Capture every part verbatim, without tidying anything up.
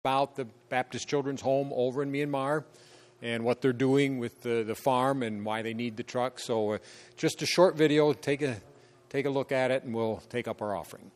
about the Baptist Children's Home over in Myanmar and what they're doing with the, the farm and why they need the truck. So uh, just a short video. Take a, take a look at it, and we'll take up our offering.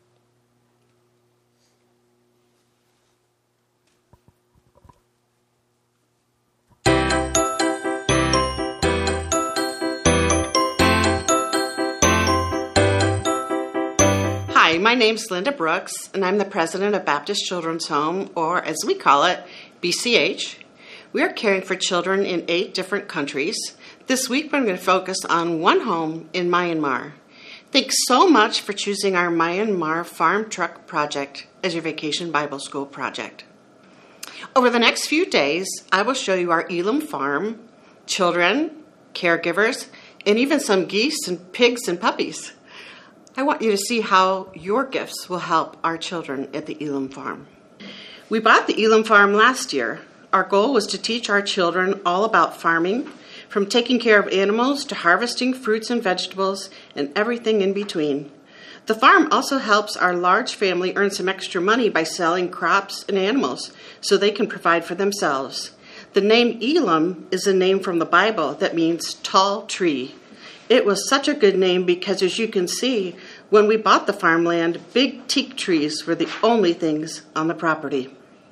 Hi, my name's Linda Brooks, and I'm the president of Baptist Children's Home, or as we call it, B C H. We are caring for children in eight different countries. This week, we're going to focus on one home in Myanmar. Thanks so much for choosing our Myanmar Farm Truck Project as your Vacation Bible School project. Over the next few days, I will show you our Elam farm, children, caregivers, and even some geese and pigs and puppies. I want you to see how your gifts will help our children at the Elam farm. We bought the Elam farm last year. Our goal was to teach our children all about farming, from taking care of animals to harvesting fruits and vegetables and everything in between. The farm also helps our large family earn some extra money by selling crops and animals so they can provide for themselves. The name Elam is a name from the Bible that means tall tree. It was such a good name because, as you can see, when we bought the farmland, big teak trees were the only things on the property.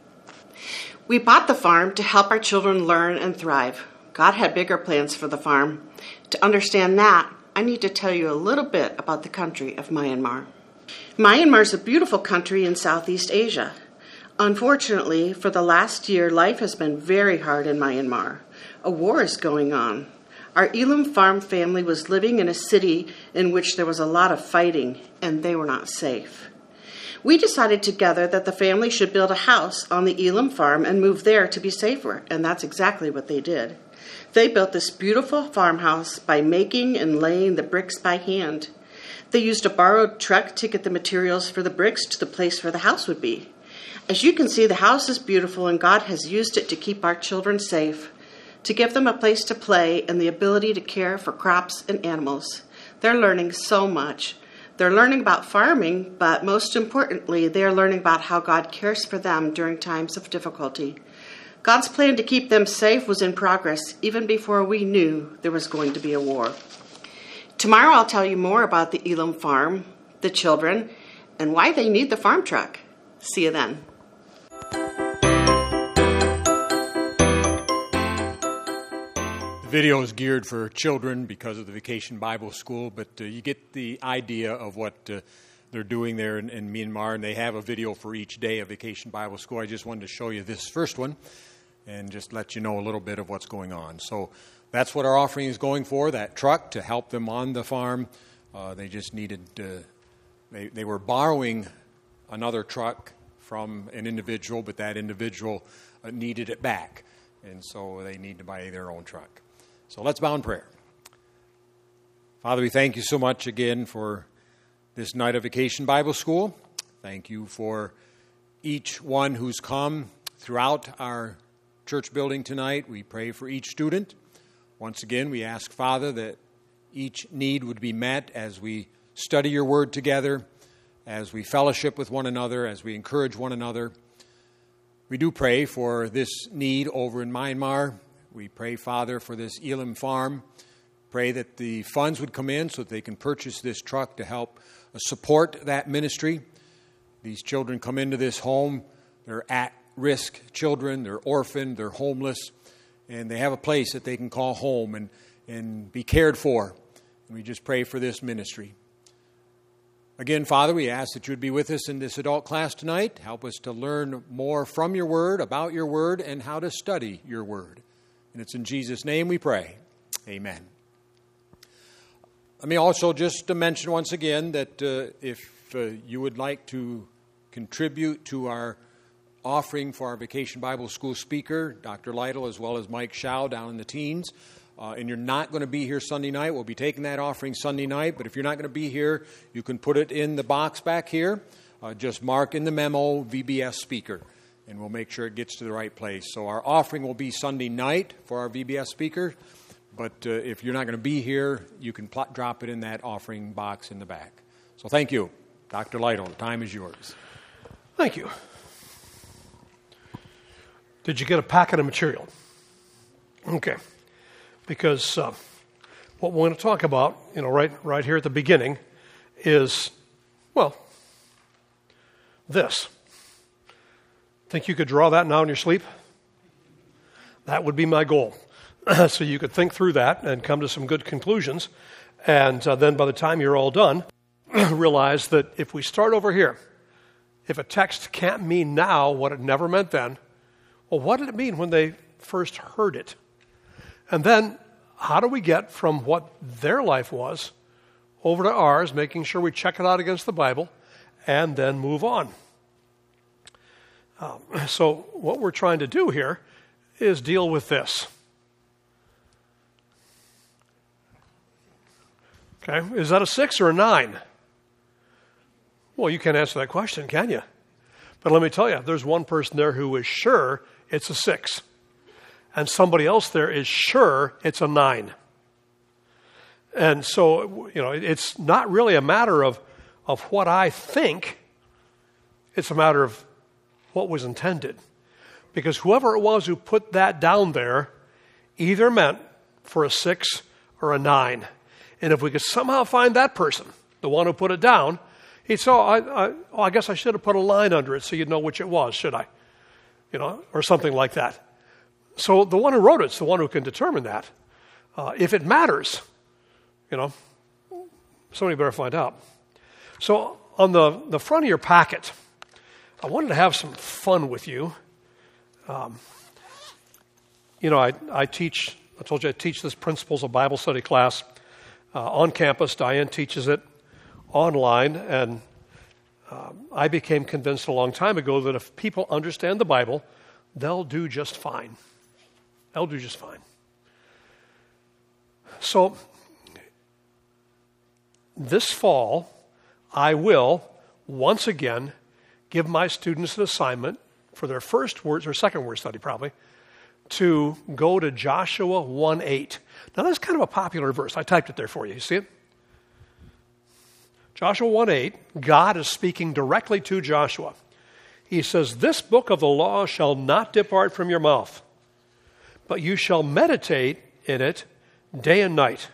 We bought the farm to help our children learn and thrive. God had bigger plans for the farm. To understand that, I need to tell you a little bit about the country of Myanmar. Myanmar is a beautiful country in Southeast Asia. Unfortunately, for the last year, life has been very hard in Myanmar. A war is going on. Our Elam farm family was living in a city in which there was a lot of fighting, and they were not safe. We decided together that the family should build a house on the Elam farm and move there to be safer, and that's exactly what they did. They built this beautiful farmhouse by making and laying the bricks by hand. They used a borrowed truck to get the materials for the bricks to the place where the house would be. As you can see, the house is beautiful, and God has used it to keep our children safe, to give them a place to play and the ability to care for crops and animals. They're learning so much. They're learning about farming, but most importantly, they are learning about how God cares for them during times of difficulty. God's plan to keep them safe was in progress even before we knew there was going to be a war. Tomorrow I'll tell you more about the Elam farm, the children, and why they need the farm truck. See you then. The video is geared for children because of the Vacation Bible School, but uh, you get the idea of what uh, they're doing there in, in Myanmar, and they have a video for each day of Vacation Bible School. I just wanted to show you this first one and just let you know a little bit of what's going on. So that's what our offering is going for, that truck to help them on the farm. Uh, they just needed, uh, they, they were borrowing another truck from an individual, but that individual uh, needed it back, and so they need to buy their own truck. So let's bow in prayer. Father, we thank you so much again for this night of Vacation Bible School. Thank you for each one who's come throughout our church building tonight. We pray for each student. Once again, we ask, Father, that each need would be met as we study your word together, as we fellowship with one another, as we encourage one another. We do pray for this need over in Myanmar. We pray, Father, for this Elam farm. Pray that the funds would come in so that they can purchase this truck to help support that ministry. These children come into this home. They're at-risk children. They're orphaned. They're homeless. And they have a place that they can call home and, and be cared for. And we just pray for this ministry. Again, Father, we ask that you would be with us in this adult class tonight. Help us to learn more from your word, about your word, and how to study your word. And it's in Jesus' name we pray. Amen. Let me also just mention once again that uh, if uh, you would like to contribute to our offering for our Vacation Bible School speaker, Doctor Lytle, as well as Mike Schau down in the teens, uh, and you're not going to be here Sunday night, we'll be taking that offering Sunday night. But if you're not going to be here, you can put it in the box back here. Uh, just mark in the memo V B S speaker, and we'll make sure it gets to the right place. So our offering will be Sunday night for our V B S speaker, but uh, if you're not going to be here, you can pl- drop it in that offering box in the back. So thank you. Doctor Lytle, the time is yours. Thank you. Did you get a packet of material? Okay. Because uh, what we're going to talk about, you know, right, right here at the beginning is, well, this. Think you could draw that now in your sleep? That would be my goal. So you could think through that and come to some good conclusions. And uh, then by the time you're all done, realize that if we start over here, if a text can't mean now what it never meant then, well, what did it mean when they first heard it? And then how do we get from what their life was over to ours, making sure we check it out against the Bible, and then move on? Um, so what we're trying to do here is deal with this. Okay, is that a six or a nine? Well, you can't answer that question, can you? But let me tell you, there's one person there who is sure it's a six. And somebody else there is sure it's a nine. And so, you know, it's not really a matter of, of what I think. It's a matter of what was intended. Because whoever it was who put that down there either meant for a six or a nine. And if we could somehow find that person, the one who put it down, he'd say, oh, I, I, oh, I guess I should have put a line under it so you'd know which it was, should I? You know, or something like that. So the one who wrote it's the one who can determine that. Uh, if it matters, you know, somebody better find out. So on the, the front of your packet, I wanted to have some fun with you. Um, you know, I, I teach, I told you I teach this Principles of Bible Study class uh, on campus. Diane teaches it online, and uh, I became convinced a long time ago that if people understand the Bible, they'll do just fine. They'll do just fine. So, this fall, I will, once again, give my students an assignment for their first word, or second word study probably, to go to Joshua one eight. Now, that's kind of a popular verse. I typed it there for you. You see it? Joshua one eight, God is speaking directly to Joshua. He says, this book of the law shall not depart from your mouth, but you shall meditate in it day and night,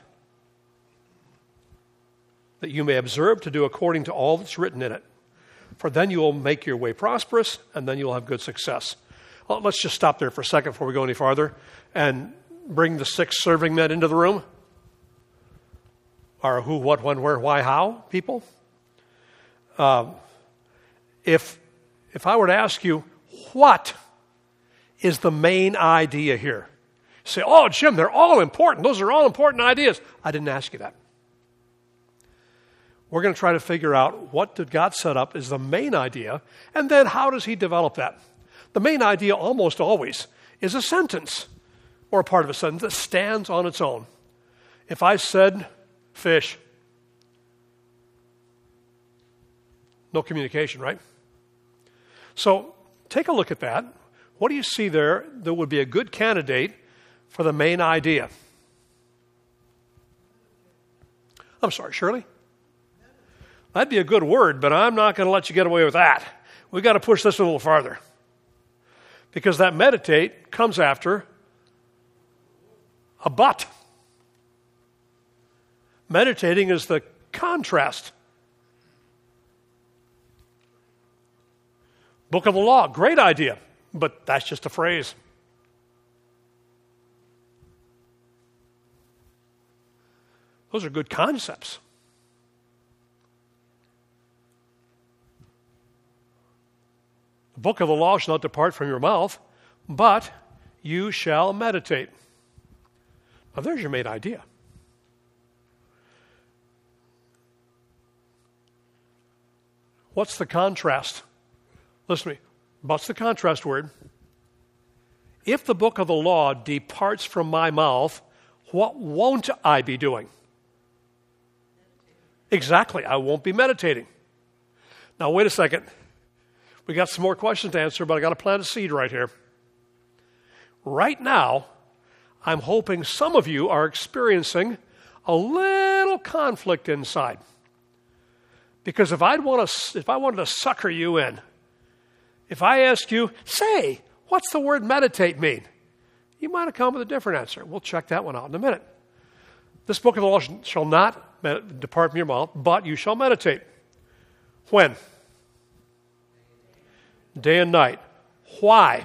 that you may observe to do according to all that's written in it. For then you will make your way prosperous, and then you'll have good success. Well, let's just stop there for a second before we go any farther and bring the six serving men into the room. Our who, what, when, where, why, how people. Um, if if I were to ask you, what is the main idea here? You say, oh, Jim, they're all important. Those are all important ideas. I didn't ask you that. We're going to try to figure out what did God set up as the main idea, and then how does he develop that? The main idea almost always is a sentence or a part of a sentence that stands on its own. If I said fish, no communication, right? So take a look at that. What do you see there that would be a good candidate for the main idea? I'm sorry, Shirley? That'd be a good word, but I'm not going to let you get away with that. We've got to push this a little farther. Because that meditate comes after a but. Meditating is the contrast. Book of the law, great idea, but that's just a phrase. Those are good concepts. The book of the law shall not depart from your mouth, but you shall meditate. Now there's your main idea. What's the contrast? Listen to me. What's the contrast word? If the book of the law departs from my mouth, what won't I be doing? Exactly. I won't be meditating. Now, wait a second. We got some more questions to answer, but I got to plant a seed right here. Right now, I'm hoping some of you are experiencing a little conflict inside. Because if I'd want to, if I wanted to sucker you in, if I ask you, say, What's the word meditate mean? You might have come with a different answer. We'll check that one out in a minute. This book of the law shall not med- depart from your mouth, but you shall meditate. When? Day and night. Why?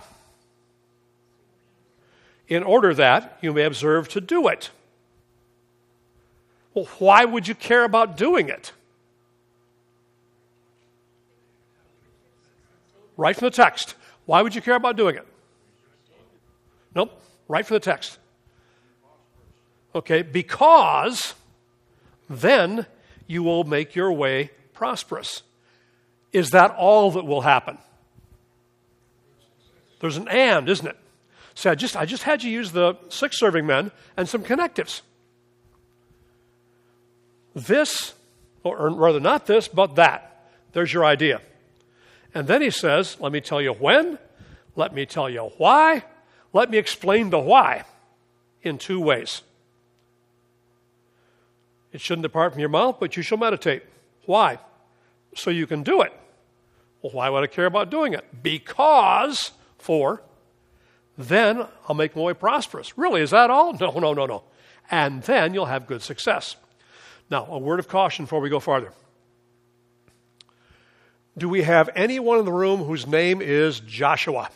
In order that you may observe to do it. Well, why would you care about doing it? Right from the text. Why would you care about doing it? Nope. Right from the text. Okay, because then you will make your way prosperous. Is that all that will happen? There's an and, isn't it? See, I just, I just had you use the six serving men and some connectives. This, or rather not this, but that. There's your idea. And then he says, let me tell you when, let me tell you why, let me explain the why in two ways. It shouldn't depart from your mouth, but you shall meditate. Why? So you can do it. Well, why would I care about doing it? Because, for, then I'll make my way prosperous. Really, is that all? No, no, no, no. And then you'll have good success. Now, a word of caution before we go farther. Do we have anyone in the room whose name is Joshua?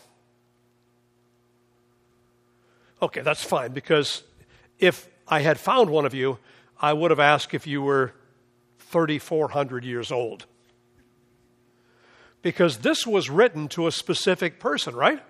Okay, that's fine, because if I had found one of you, I would have asked if you were thirty-four hundred years old. Because this was written to a specific person, right?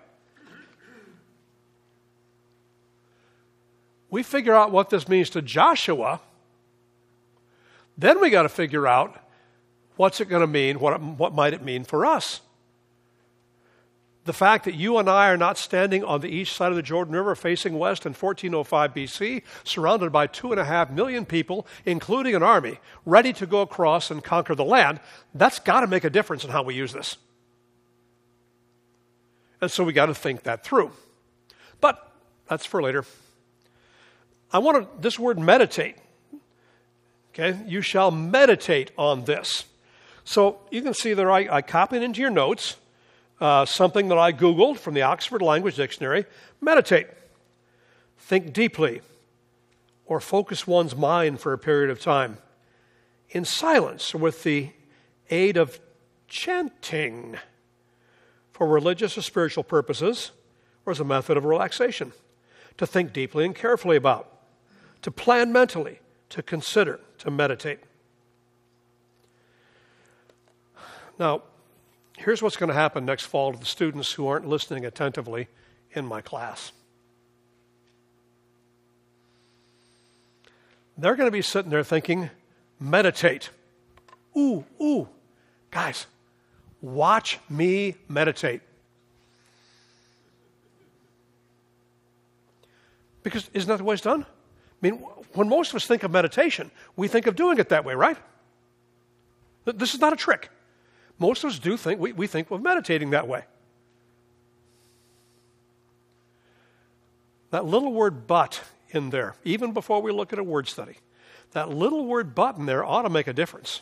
We figure out what this means to Joshua. Then we got to figure out what's it going to mean, what, what might it mean for us. The fact that you and I are not standing on the east side of the Jordan River facing west in fourteen oh five B C, surrounded by two and a half million people, including an army, ready to go across and conquer the land, that's got to make a difference in how we use this. And so we got to think that through. But that's for later. I want to, this word meditate, okay, you shall meditate on this. So you can see there I, I copied into your notes uh, something that I Googled from the Oxford Language Dictionary. Meditate. Think deeply or focus one's mind for a period of time in silence or with the aid of chanting for religious or spiritual purposes or as a method of relaxation. To think deeply and carefully about. To plan mentally. To consider. To meditate. Now, here's what's going to happen next fall to the students who aren't listening attentively in my class. They're going to be sitting there thinking, meditate. Ooh, ooh, guys, watch me meditate. Because isn't that the way it's done? I mean, when most of us think of meditation, we think of doing it that way, right? This is not a trick. Most of us do think, we, we think of meditating that way. That little word but in there, even before we look at a word study, that little word but in there ought to make a difference.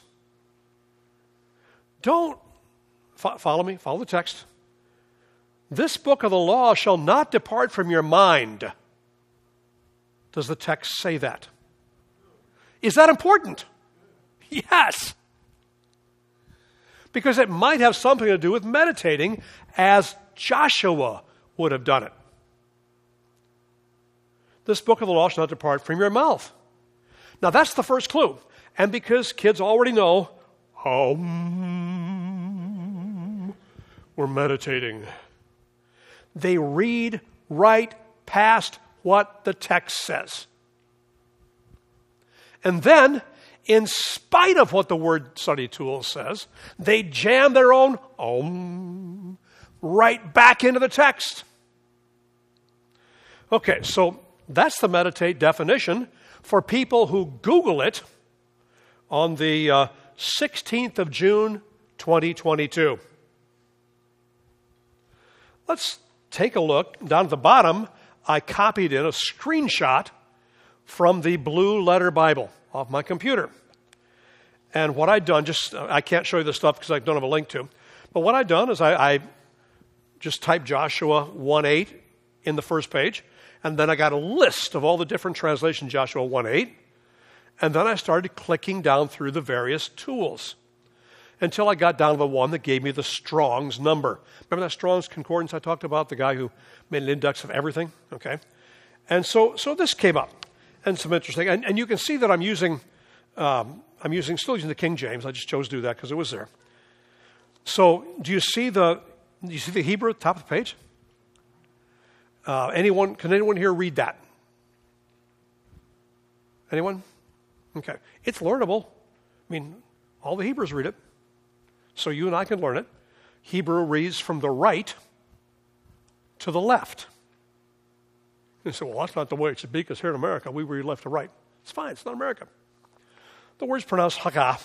Don't, fo- follow me, follow the text. This book of the law shall not depart from your mind. Does the text say that? Is that important? Yes. Because it might have something to do with meditating as Joshua would have done it. This book of the law shall not depart from your mouth. Now that's the first clue. And because kids already know, um, we're meditating, they read right past what the text says. And then, in spite of what the word study tool says, they jam their own om right back into the text. Okay, so that's the meditate definition for people who Google it on the uh, sixteenth of June, twenty twenty-two. Let's take a look. Down at the bottom, I copied in a screenshot from the Blue Letter Bible off my computer. And what I'd done, just I can't show you this stuff because I don't have a link to, but what I'd done is I, I just type Joshua one eight in the first page, and then I got a list of all the different translations, Joshua one eight, and then I started clicking down through the various tools until I got down to the one that gave me the Strong's number. Remember that Strong's Concordance I talked about, the guy who made an index of everything? Okay. And so so this came up, and some interesting, and, and you can see that I'm using, um, I'm using, still using the King James. I just chose to do that because it was there. So do you see the, do you see the Hebrew at the top of the page? Uh, anyone, can anyone here read that? Anyone? Okay. It's learnable. I mean, all the Hebrews read it. So you and I can learn it. Hebrew reads from the right to the left. You say, well, that's not the way it should be because here in America, we read left to right. It's fine. It's not America. The word's pronounced hagah.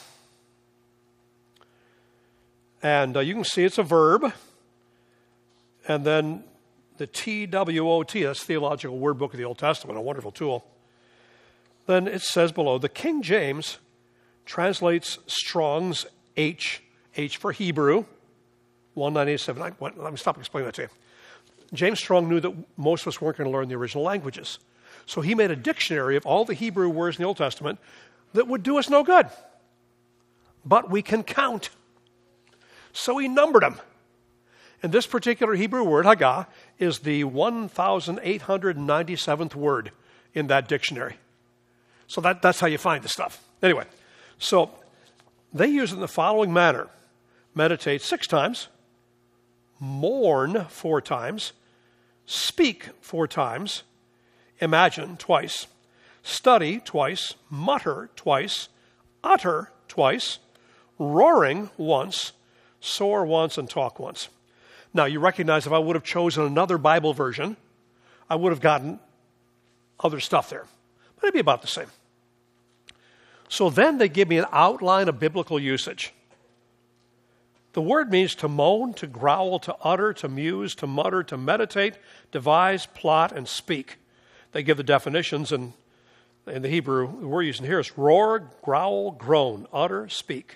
And uh, you can see it's a verb. And then the T W O T, that's Theological Word Book of the Old Testament, a wonderful tool. Then it says below, the King James translates Strong's H, H for Hebrew, one nine eight seven nine. Let me stop explaining that to you. James Strong knew that most of us weren't going to learn the original languages. So he made a dictionary of all the Hebrew words in the Old Testament that would do us no good. But we can count. So he numbered them. And this particular Hebrew word, hagah, is the one thousand eight hundred ninety-seventh word in that dictionary. So that, that's how you find the stuff. Anyway, so they use it in the following manner. Meditate six times, mourn four times, speak four times, imagine twice, study twice, mutter twice, utter twice, roaring once, soar once, and talk once. Now, you recognize if I would have chosen another Bible version, I would have gotten other stuff there. But it'd be about the same. So then they give me an outline of biblical usage. The word means to moan, to growl, to utter, to muse, to mutter, to meditate, devise, plot, and speak. They give the definitions, and in the Hebrew, the word used here is roar, growl, groan, utter, speak.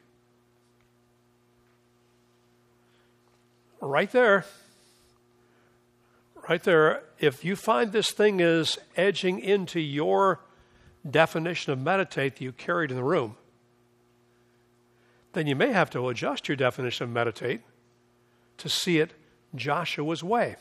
Right there, right there, if you find this thing is edging into your definition of meditate that you carried in the room, then you may have to adjust your definition of meditate to see it Joshua's way.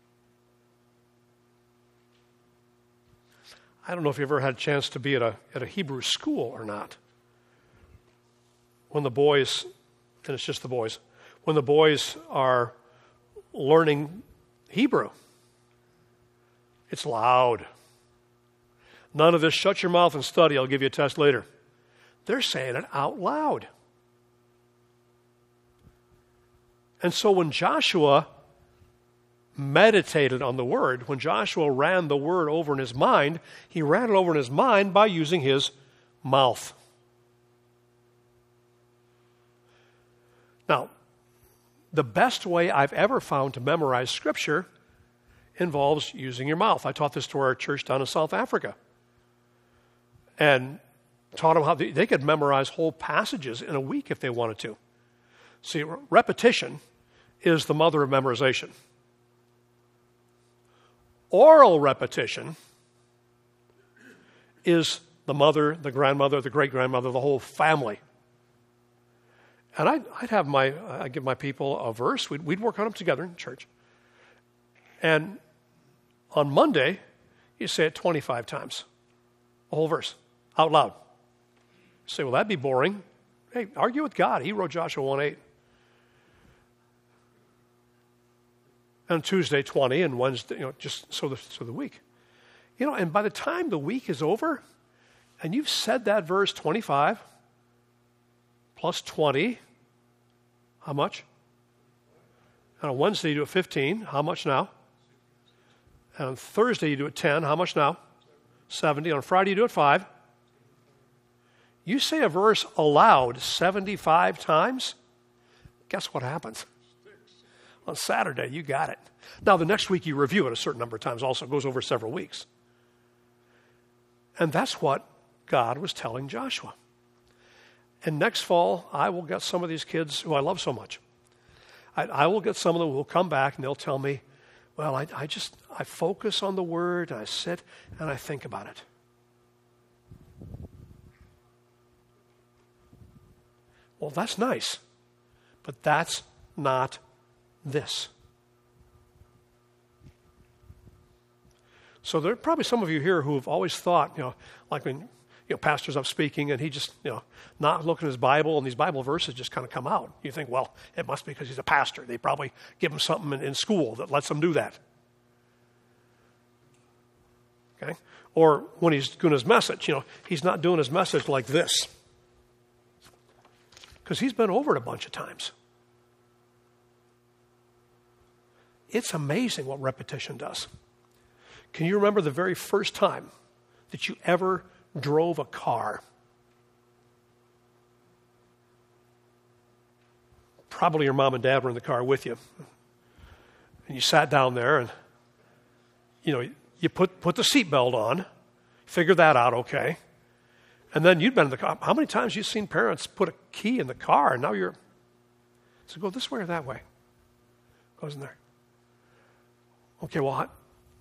I don't know if you ever had a chance to be at a, at a Hebrew school or not. When the boys, and it's just the boys, when the boys are learning Hebrew, it's loud. None of this, shut your mouth and study, I'll give you a test later. They're saying it out loud. And so when Joshua meditated on the word, when Joshua ran the word over in his mind, he ran it over in his mind by using his mouth. Now, the best way I've ever found to memorize Scripture involves using your mouth. I taught this to our church down in South Africa. And taught them how they, they could memorize whole passages in a week if they wanted to. See, repetition is the mother of memorization. Oral repetition is the mother, the grandmother, the great-grandmother, the whole family. And I'd, I'd have my, I'd give my people a verse. We'd, we'd work on them together in church. And on Monday, you say it twenty-five times, the whole verse, out loud. You say, well, that'd be boring. Hey, argue with God. He wrote Joshua one eight. And Tuesday, twenty, and Wednesday, you know, just so the, so the week. You know, and by the time the week is over, and you've said that verse twenty-five plus twenty, how much? And on Wednesday, you do it fifteen. How much now? And on Thursday, you do it ten. How much now? seventy. On Friday, you do it five. You say a verse aloud seventy-five times, guess what happens? On Saturday, you got it. Now, the next week, you review it a certain number of times also. It goes over several weeks. And that's what God was telling Joshua. And next fall, I will get some of these kids who I love so much. I, I will get some of them who will come back and they'll tell me, well, I, I just, I focus on the Word, and I sit and I think about it. Well, that's nice, but that's not this. So there are probably some of you here who have always thought, you know, like when, you know, pastor's up speaking and he just, you know, not looking at his Bible and these Bible verses just kind of come out. You think, well, it must be because he's a pastor. They probably give him something in, in school that lets him do that. Okay? Or when he's doing his message, you know, he's not doing his message like this. Because he's been over it a bunch of times. It's amazing what repetition does. Can you remember the very first time that you ever drove a car? Probably your mom and dad were in the car with you. And you sat down there and, you know, you put, put the seatbelt on, figure that out okay. And then you'd been in the car. How many times have you seen parents put a key in the car and now you're, so go this way or that way? Goes in there. Okay, well,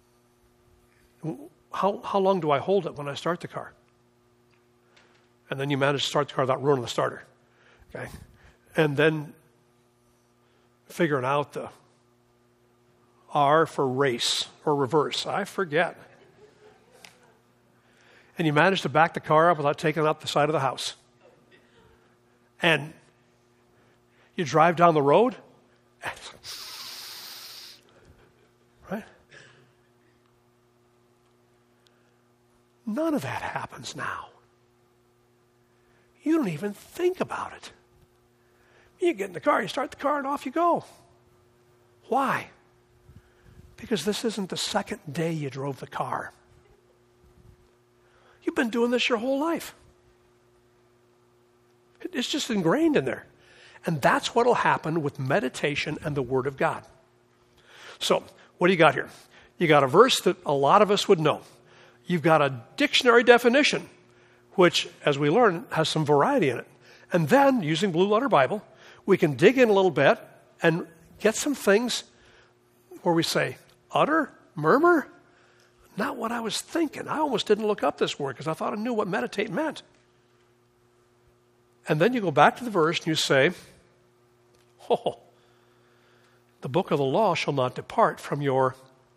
how, how long do I hold it when I start the car? And then you manage to start the car without ruining the starter. Okay? And then figuring out the R for race or reverse. I forget. And you manage to back the car up without taking out the side of the house. And you drive down the road. Right? None of that happens now. You don't even think about it. You get in the car, you start the car, and off you go. Why? Because this isn't the second day you drove the car. You've been doing this your whole life. It's just ingrained in there. And that's what will happen with meditation and the Word of God. So, what do you got here? You got a verse that a lot of us would know. You've got a dictionary definition, which, as we learn, has some variety in it. And then, using Blue Letter Bible, we can dig in a little bit and get some things where we say, utter, murmur, not what I was thinking. I almost didn't look up this word because I thought I knew what meditate meant. And then you go back to the verse and you say, oh, the book of the law shall not depart from your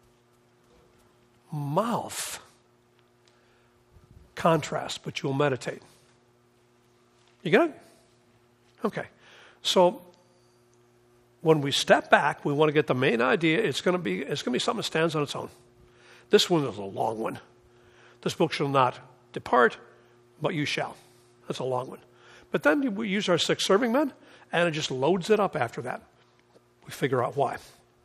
mouth. Contrast, but you'll meditate. You get it? Okay. So when we step back, we want to get the main idea. It's going to be it's going to be something that stands on its own. This one is a long one. This book shall not depart, but you shall. That's a long one. But then we use our six serving men, and it just loads it up after that. We figure out why.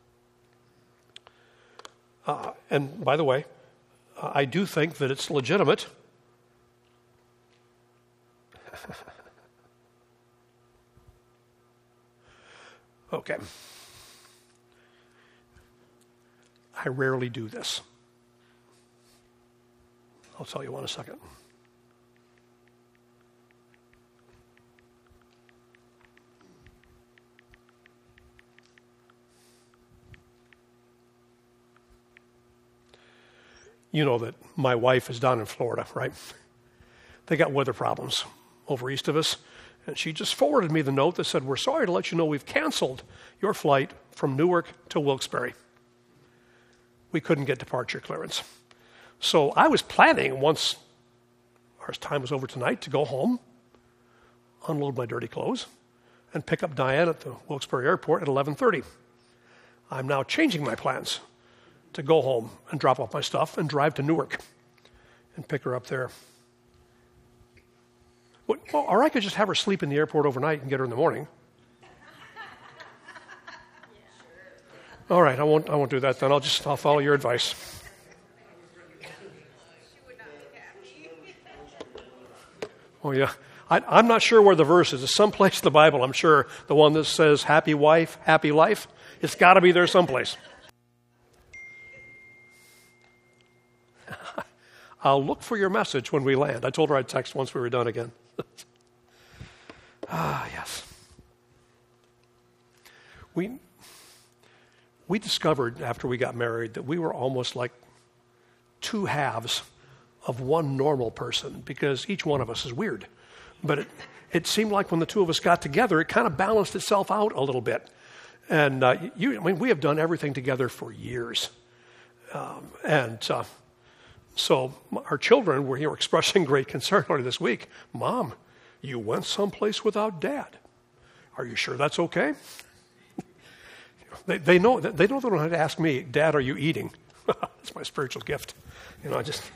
Uh, and by the way, uh, I do think that it's legitimate. Okay. I rarely do this. I'll tell you one in a second. You know that my wife is down in Florida, right? They got weather problems over east of us. And she just forwarded me the note that said, we're sorry to let you know we've canceled your flight from Newark to Wilkes-Barre. We couldn't get departure clearance. So I was planning, once our time was over tonight, to go home, unload my dirty clothes, and pick up Diane at the Wilkes-Barre airport at eleven thirty. I'm now changing my plans to go home and drop off my stuff and drive to Newark and pick her up there. Well, or I could just have her sleep in the airport overnight and get her in the morning. All right, I won't. I won't do that then. I'll just. I'll follow your advice. Oh yeah, I, I'm not sure where the verse is. It's someplace in the Bible. I'm sure the one that says "happy wife, happy life." It's got to be there someplace. I'll look for your message when we land. I told her I'd text once we were done again. ah, yes. We we discovered after we got married that we were almost like two halves of one normal person because each one of us is weird. But it, it seemed like when the two of us got together, it kind of balanced itself out a little bit. And uh, you, I mean, we have done everything together for years. Um, and uh, so our children were, you know, expressing great concern only this week. Mom, you went someplace without Dad. Are you sure that's okay? they, they know they know they don't have to ask me, Dad, are you eating? That's my spiritual gift. You know, I just.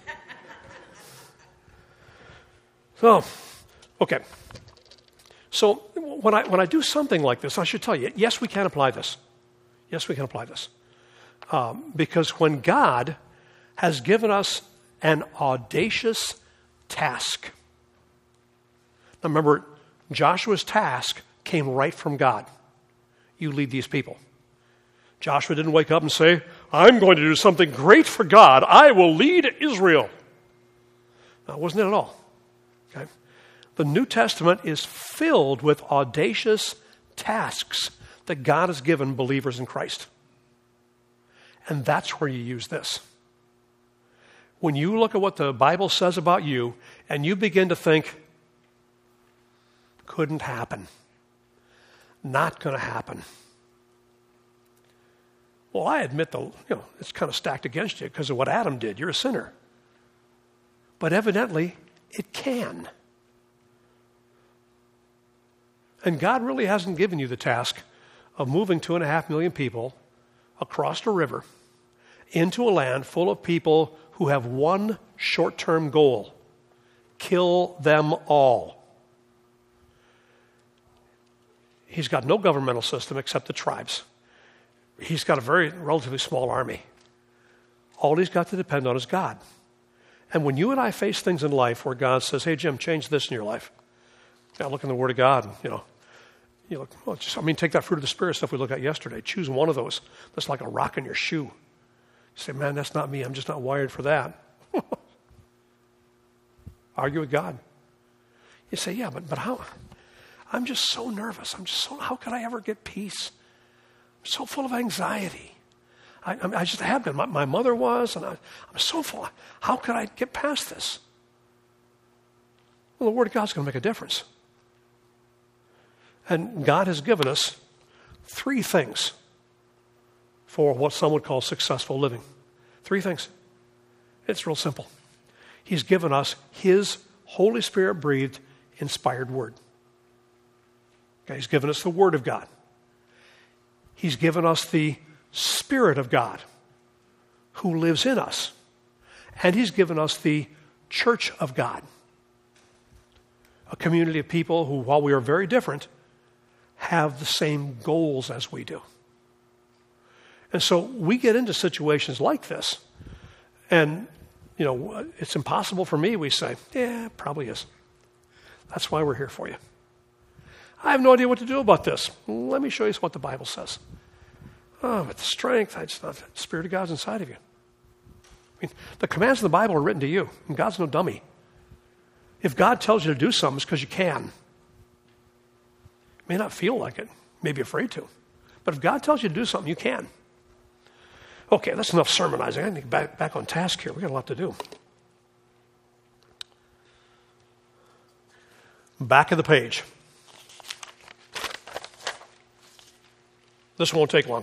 So, okay. So when I when I do something like this, I should tell you, yes, we can apply this. Yes, we can apply this. Um, because when God has given us an audacious task. Now remember, Joshua's task came right from God. You lead these people. Joshua didn't wake up and say, I'm going to do something great for God. I will lead Israel. No, it wasn't it at all. Okay? The New Testament is filled with audacious tasks that God has given believers in Christ. And that's where you use this. When you look at what the Bible says about you and you begin to think, couldn't happen. Not going to happen. Well, I admit, though, you know, it's kind of stacked against you because of what Adam did. You're a sinner. But evidently, it can. And God really hasn't given you the task of moving two and a half million people across a river into a land full of people who have one short-term goal: kill them all. He's got no governmental system except the tribes. He's got a very relatively small army. All he's got to depend on is God. And when you and I face things in life where God says, hey, Jim, change this in your life. Yeah, look in the Word of God. And, you know, you look, well, just, I mean, take that fruit of the Spirit stuff we looked at yesterday. Choose one of those that's like a rock in your shoe. You say, man, that's not me. I'm just not wired for that. Argue with God. You say, yeah, but, but how? I'm just so nervous. I'm just so, how could I ever get peace? I'm so full of anxiety. I, I, mean, I just have been. My, my mother was, and I, I'm so full. How could I get past this? Well, the Word of God's going to make a difference. And God has given us three things for what some would call successful living. Three things. It's real simple. He's given us His Holy Spirit-breathed, inspired Word. Okay, He's given us the Word of God. He's given us the Spirit of God who lives in us. And He's given us the Church of God, a community of people who, while we are very different, have the same goals as we do. And so we get into situations like this, and, you know, it's impossible for me, we say, yeah, it probably is. That's why we're here for you. I have no idea what to do about this. Let me show you what the Bible says. Oh, but the strength, I just, the Spirit of God's inside of you. I mean, the commands of the Bible are written to you, and God's no dummy. If God tells you to do something, it's because you can. You may not feel like it, may be afraid to. But if God tells you to do something, you can. Okay, that's enough sermonizing. I think back, back on task here. We've got a lot to do. Back of the page. This won't take long.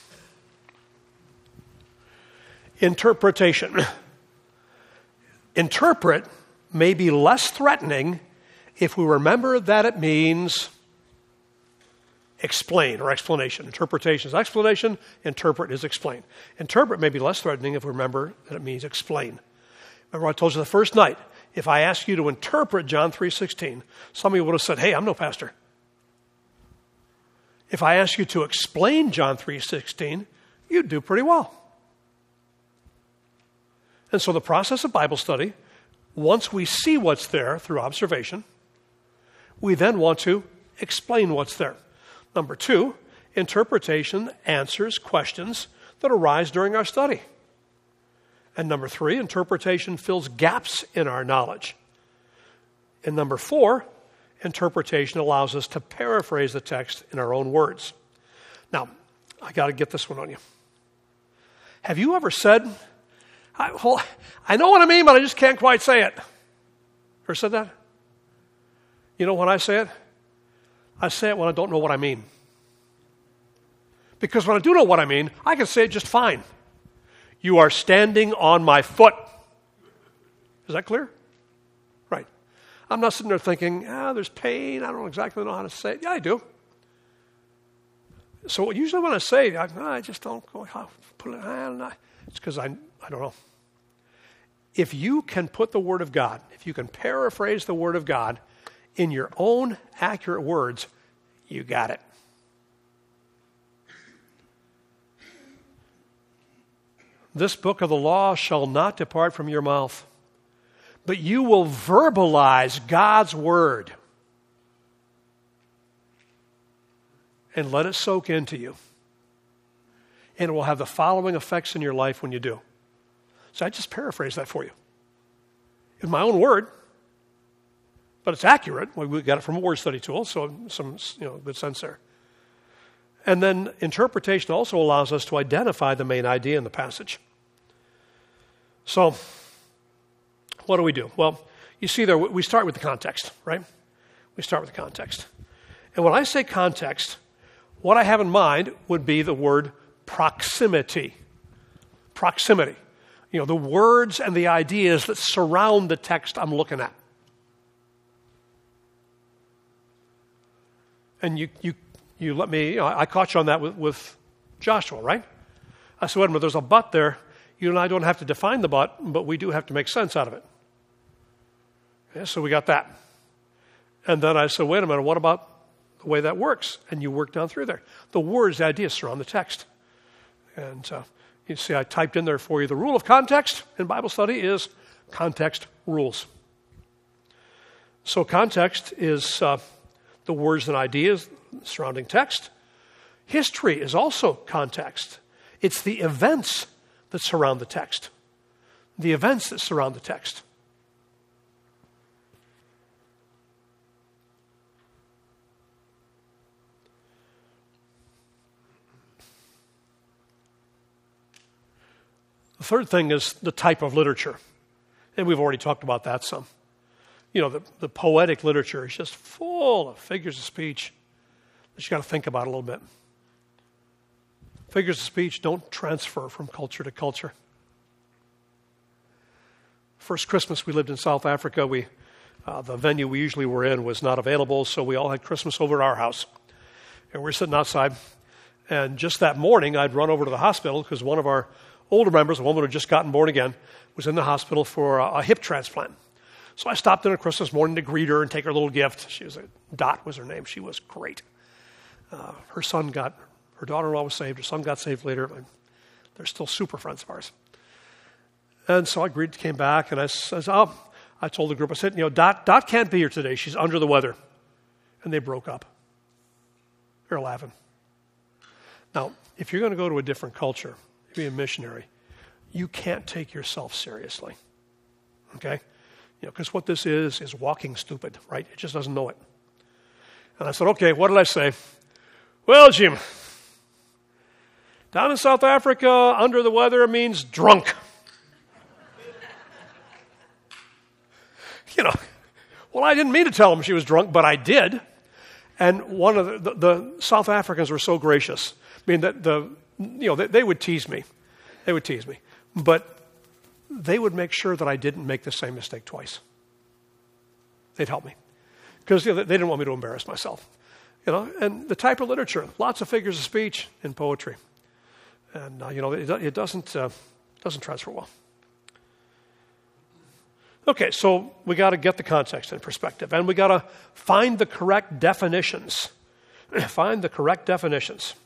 Interpretation. Interpret may be less threatening if we remember that it means explain or explanation. Interpretation is explanation. Interpret is explain. Interpret may be less threatening if we remember that it means explain. Remember what I told you the first night. If I asked you to interpret John three sixteen, some of you would have said, hey, I'm no pastor. If I asked you to explain John three sixteen, you'd do pretty well. And so the process of Bible study, once we see what's there through observation, we then want to explain what's there. Number two, interpretation answers questions that arise during our study. And number three, interpretation fills gaps in our knowledge. And number four, interpretation allows us to paraphrase the text in our own words. Now, I got to get this one on you. Have you ever said, I, well, I know what I mean, but I just can't quite say it? Ever said that? You know when I say it? I say it when I don't know what I mean. Because when I do know what I mean, I can say it just fine. You are standing on my foot. Is that clear? Right. I'm not sitting there thinking, ah, there's pain. I don't exactly know how to say it. Yeah, I do. So usually when I say it, I, I just don't go, oh, put it, I don't know. It's because I, I don't know. If you can put the Word of God, if you can paraphrase the Word of God in your own accurate words, you got it. This book of the law shall not depart from your mouth, but you will verbalize God's word and let it soak into you. And it will have the following effects in your life when you do. So I just paraphrased that for you. In my own word, but it's accurate. We got it from a word study tool, so some you know good sense there. And then interpretation also allows us to identify the main idea in the passage. So, what do we do? Well, you see there, we start with the context, right? We start with the context. And when I say context, what I have in mind would be the word proximity. Proximity. You know, the words and the ideas that surround the text I'm looking at. And you you you let me, you know, I caught you on that with, with Joshua, right? I said, wait a minute, there's a but there. You and I don't have to define the but, but we do have to make sense out of it. Okay, so we got that. And then I said, wait a minute, what about the way that works? And you work down through there. The words, the ideas surround the text. And uh, you see, I typed in there for you, the rule of context in Bible study is context rules. So context is uh, the words and ideas surrounding text. History is also context. It's the events that surround the text. The events that surround the text. The third thing is the type of literature. And we've already talked about that some. You know, the, the poetic literature is just full of figures of speech that you got to think about a little bit. Figures of speech don't transfer from culture to culture. First Christmas we lived in South Africa, we uh, the venue we usually were in was not available, so we all had Christmas over at our house. And we were sitting outside. And just that morning, I'd run over to the hospital because one of our older members, a woman who had just gotten born again, was in the hospital for a, a hip transplant. So I stopped in on Christmas morning to greet her and take her little gift. She was a Dot was her name. She was great. Uh, her son got, her daughter-in-law was saved. Her son got saved later. They're still super friends of ours. And so I greeted, came back, and I said, oh, I told the group, I said, you know, Dot, Dot can't be here today. She's under the weather. And they broke up. They're laughing. Now, if you're going to go to a different culture, be a missionary, you can't take yourself seriously. Okay? You know, because what this is, is walking stupid, right? It just doesn't know it. And I said, okay, what did I say? Well, Jim, down in South Africa, under the weather means drunk. You know, well, I didn't mean to tell him she was drunk, but I did. And one of the, the, the South Africans were so gracious. I mean, that the you know, they, they would tease me. They would tease me. But they would make sure that I didn't make the same mistake twice. They'd help me. Because you know, they didn't want me to embarrass myself. You know, and the type of literature, lots of figures of speech in poetry. And, uh, you know, it, it doesn't, uh, doesn't transfer well. Okay, so we got to get the context and perspective. And we got to find the correct definitions. Find the correct definitions.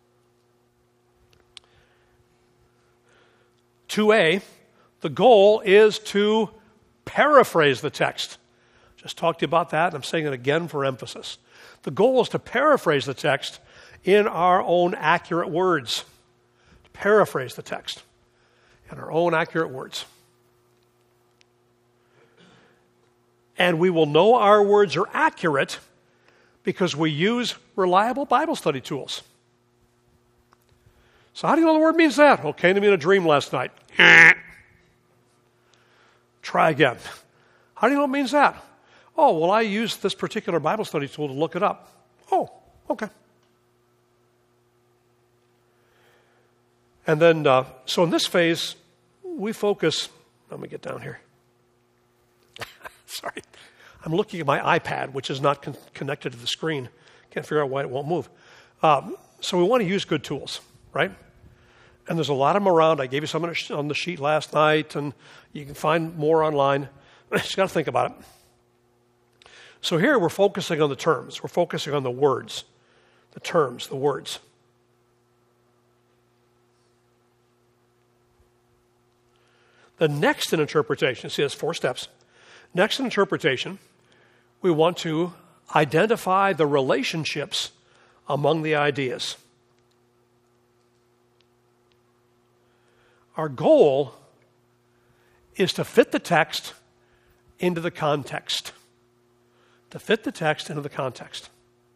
two A, the goal is to paraphrase the text. Just talked to you about that, and I'm saying it again for emphasis. The goal is to paraphrase the text in our own accurate words. To paraphrase the text in our own accurate words. And we will know our words are accurate because we use reliable Bible study tools. So how do you know the word means that? Well, came to me in a dream last night. Try again. How do you know it means that? Oh, well, I used this particular Bible study tool to look it up. Oh, okay. And then, uh, so in this phase, we focus, let me get down here. Sorry. I'm looking at my iPad, which is not con- connected to the screen. Can't figure out why it won't move. Um, so we want to use good tools, right? And there's a lot of them around. I gave you some on the sheet last night, and you can find more online. You just got to think about it. So here we're focusing on the terms. We're focusing on the words, the terms, the words. The next in interpretation, see, there's four steps. Next in interpretation, we want to identify the relationships among the ideas. Our goal is to fit the text into the context. To fit the text into the context.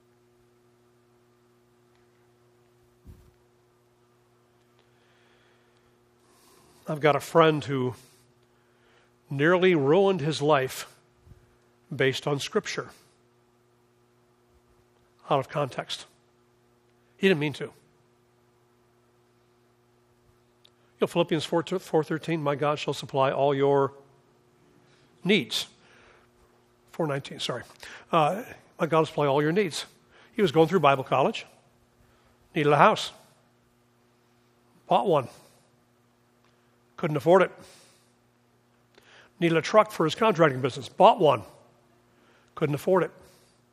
I've got a friend who nearly ruined his life based on Scripture. Out of context. He didn't mean to. You know, Philippians four thirteen, my God shall supply all your needs. four nineteen, sorry. Uh, my God will supply all your needs. He was going through Bible college. Needed a house. Bought one. Couldn't afford it. Needed a truck for his contracting business. Bought one. Couldn't afford it.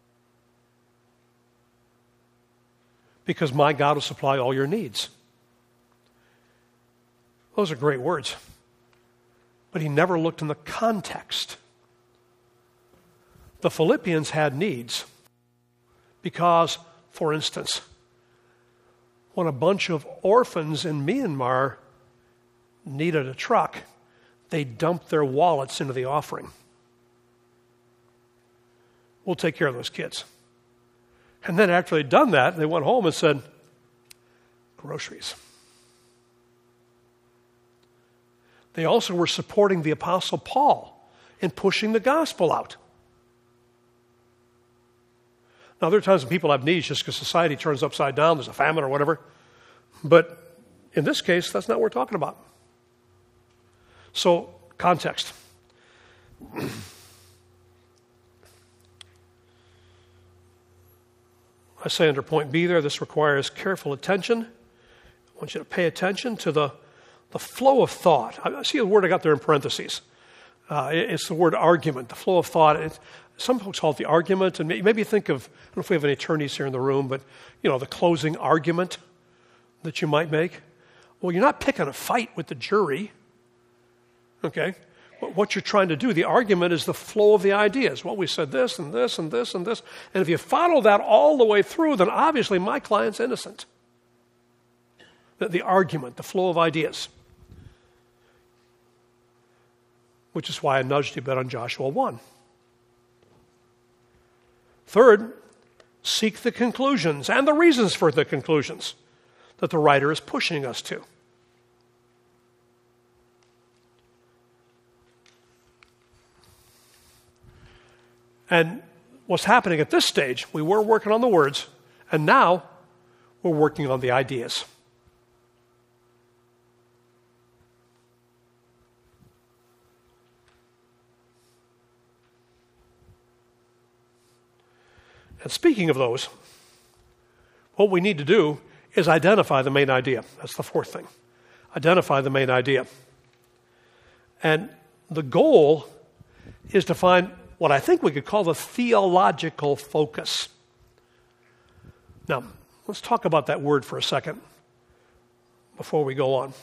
Because my God will supply all your needs. Those are great words. But he never looked in the context. The Philippians had needs because, for instance, when a bunch of orphans in Myanmar needed a truck, they dumped their wallets into the offering. We'll take care of those kids. And then after they'd done that, they went home and said, groceries. They also were supporting the Apostle Paul in pushing the gospel out. Now, there are times when people have needs just because society turns upside down, there's a famine or whatever. But in this case, that's not what we're talking about. So, context. I say under point B there, this requires careful attention. I want you to pay attention to the, the flow of thought. I see the word I got there in parentheses. Uh, it's the word argument, the flow of thought. It's, some folks call it the argument, and maybe think of, I don't know if we have any attorneys here in the room, but, you know, the closing argument that you might make. Well, you're not picking a fight with the jury, okay? What you're trying to do, the argument is the flow of the ideas. Well, we said this and this and this and this. And if you follow that all the way through, then obviously my client's innocent. The, the argument, the flow of ideas. Which is why I nudged you a bit on Joshua one. Third, seek the conclusions and the reasons for the conclusions that the writer is pushing us to. And what's happening at this stage, we were working on the words, and now we're working on the ideas. And speaking of those, what we need to do is identify the main idea. That's the fourth thing. Identify the main idea. And the goal is to find what I think we could call the theological focus. Now, let's talk about that word for a second before we go on.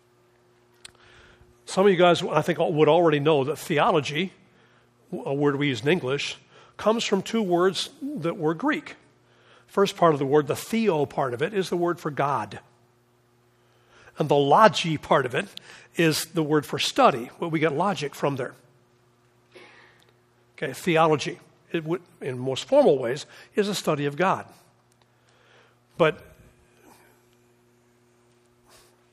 Some of you guys, I think, would already know that theology, a word we use in English, comes from two words that were Greek. First part of the word, the theo part of it, is the word for God. And the logi part of it is the word for study, where we get logic from there. Okay, theology, it would, in most formal ways, is a study of God. But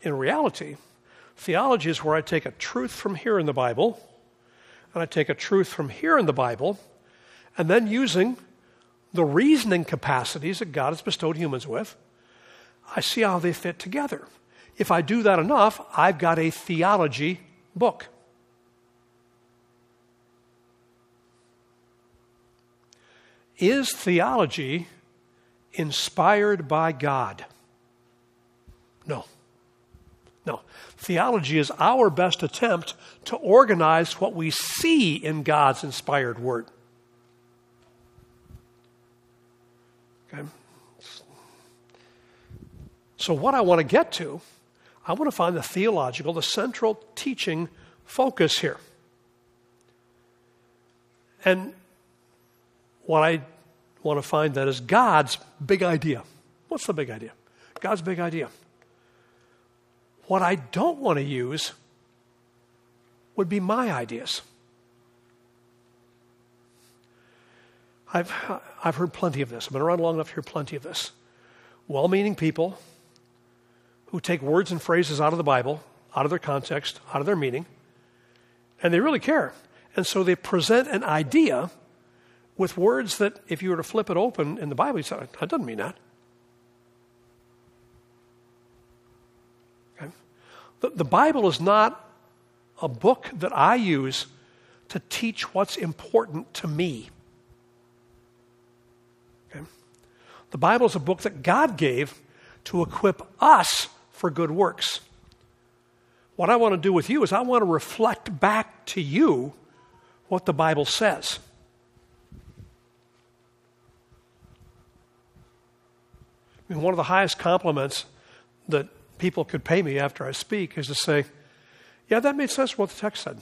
in reality, theology is where I take a truth from here in the Bible, and I take a truth from here in the Bible, and then using the reasoning capacities that God has bestowed humans with, I see how they fit together. If I do that enough, I've got a theology book. Is theology inspired by God? No. No. Theology is our best attempt to organize what we see in God's inspired word. Okay? So what I want to get to, I want to find the theological, the central teaching focus here. And what I want to find that is God's big idea. What's the big idea? God's big idea. What I don't want to use would be my ideas. I've, I've heard plenty of this. I've been around long enough to hear plenty of this. Well-meaning people who take words and phrases out of the Bible, out of their context, out of their meaning, and they really care. And so they present an idea with words that if you were to flip it open in the Bible, you say, that doesn't mean that. Okay? The, the Bible is not a book that I use to teach what's important to me. Okay? The Bible is a book that God gave to equip us for good works. What I want to do with you is I want to reflect back to you what the Bible says. I mean, one of the highest compliments that people could pay me after I speak is to say, yeah, that made sense for what the text said.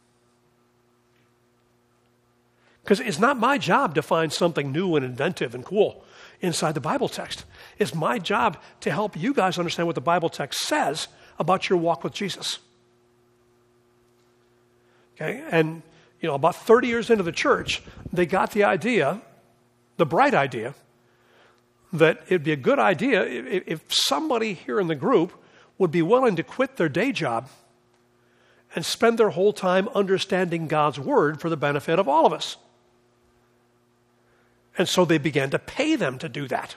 Because it's not my job to find something new and inventive and cool inside the Bible text. It's my job to help you guys understand what the Bible text says about your walk with Jesus. Okay? And, you know, about thirty years into the church, they got the idea, the bright idea, that it'd be a good idea if somebody here in the group would be willing to quit their day job and spend their whole time understanding God's word for the benefit of all of us. And so they began to pay them to do that.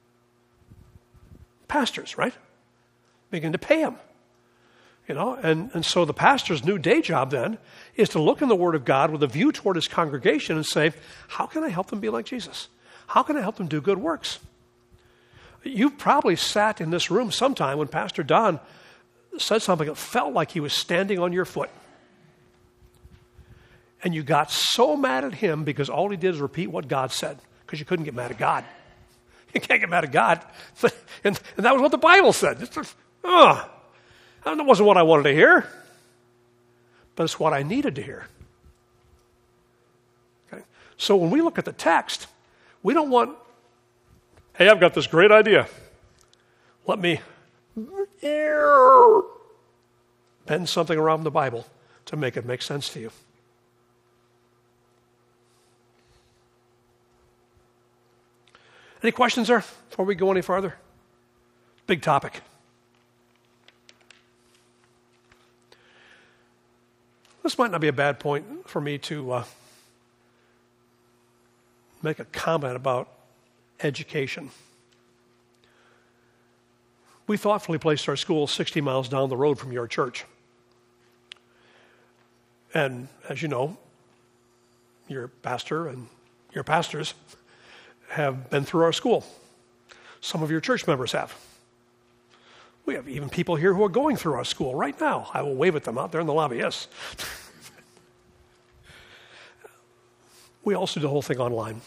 Pastors, right? Began to pay them. You know, and, and so the pastor's new day job then is to look in the Word of God with a view toward his congregation and say, how can I help them be like Jesus? How can I help them do good works? You've probably sat in this room sometime when Pastor Don said something that felt like he was standing on your foot. And you got so mad at him because all he did is repeat what God said, because you couldn't get mad at God. You can't get mad at God. And, and that was what the Bible said. Just, oh, that wasn't what I wanted to hear, but it's what I needed to hear. Okay? So when we look at the text, we don't want, hey, I've got this great idea. Let me bend something around the Bible to make it make sense to you. Any questions there before we go any farther? Big topic. This might not be a bad point for me to uh, make a comment about education. We thoughtfully placed our school sixty miles down the road from your church. And as you know, your pastor and your pastors have been through our school. Some of your church members have. We have even people here who are going through our school right now. I will wave at them out there in the lobby, yes. We also do the whole thing online.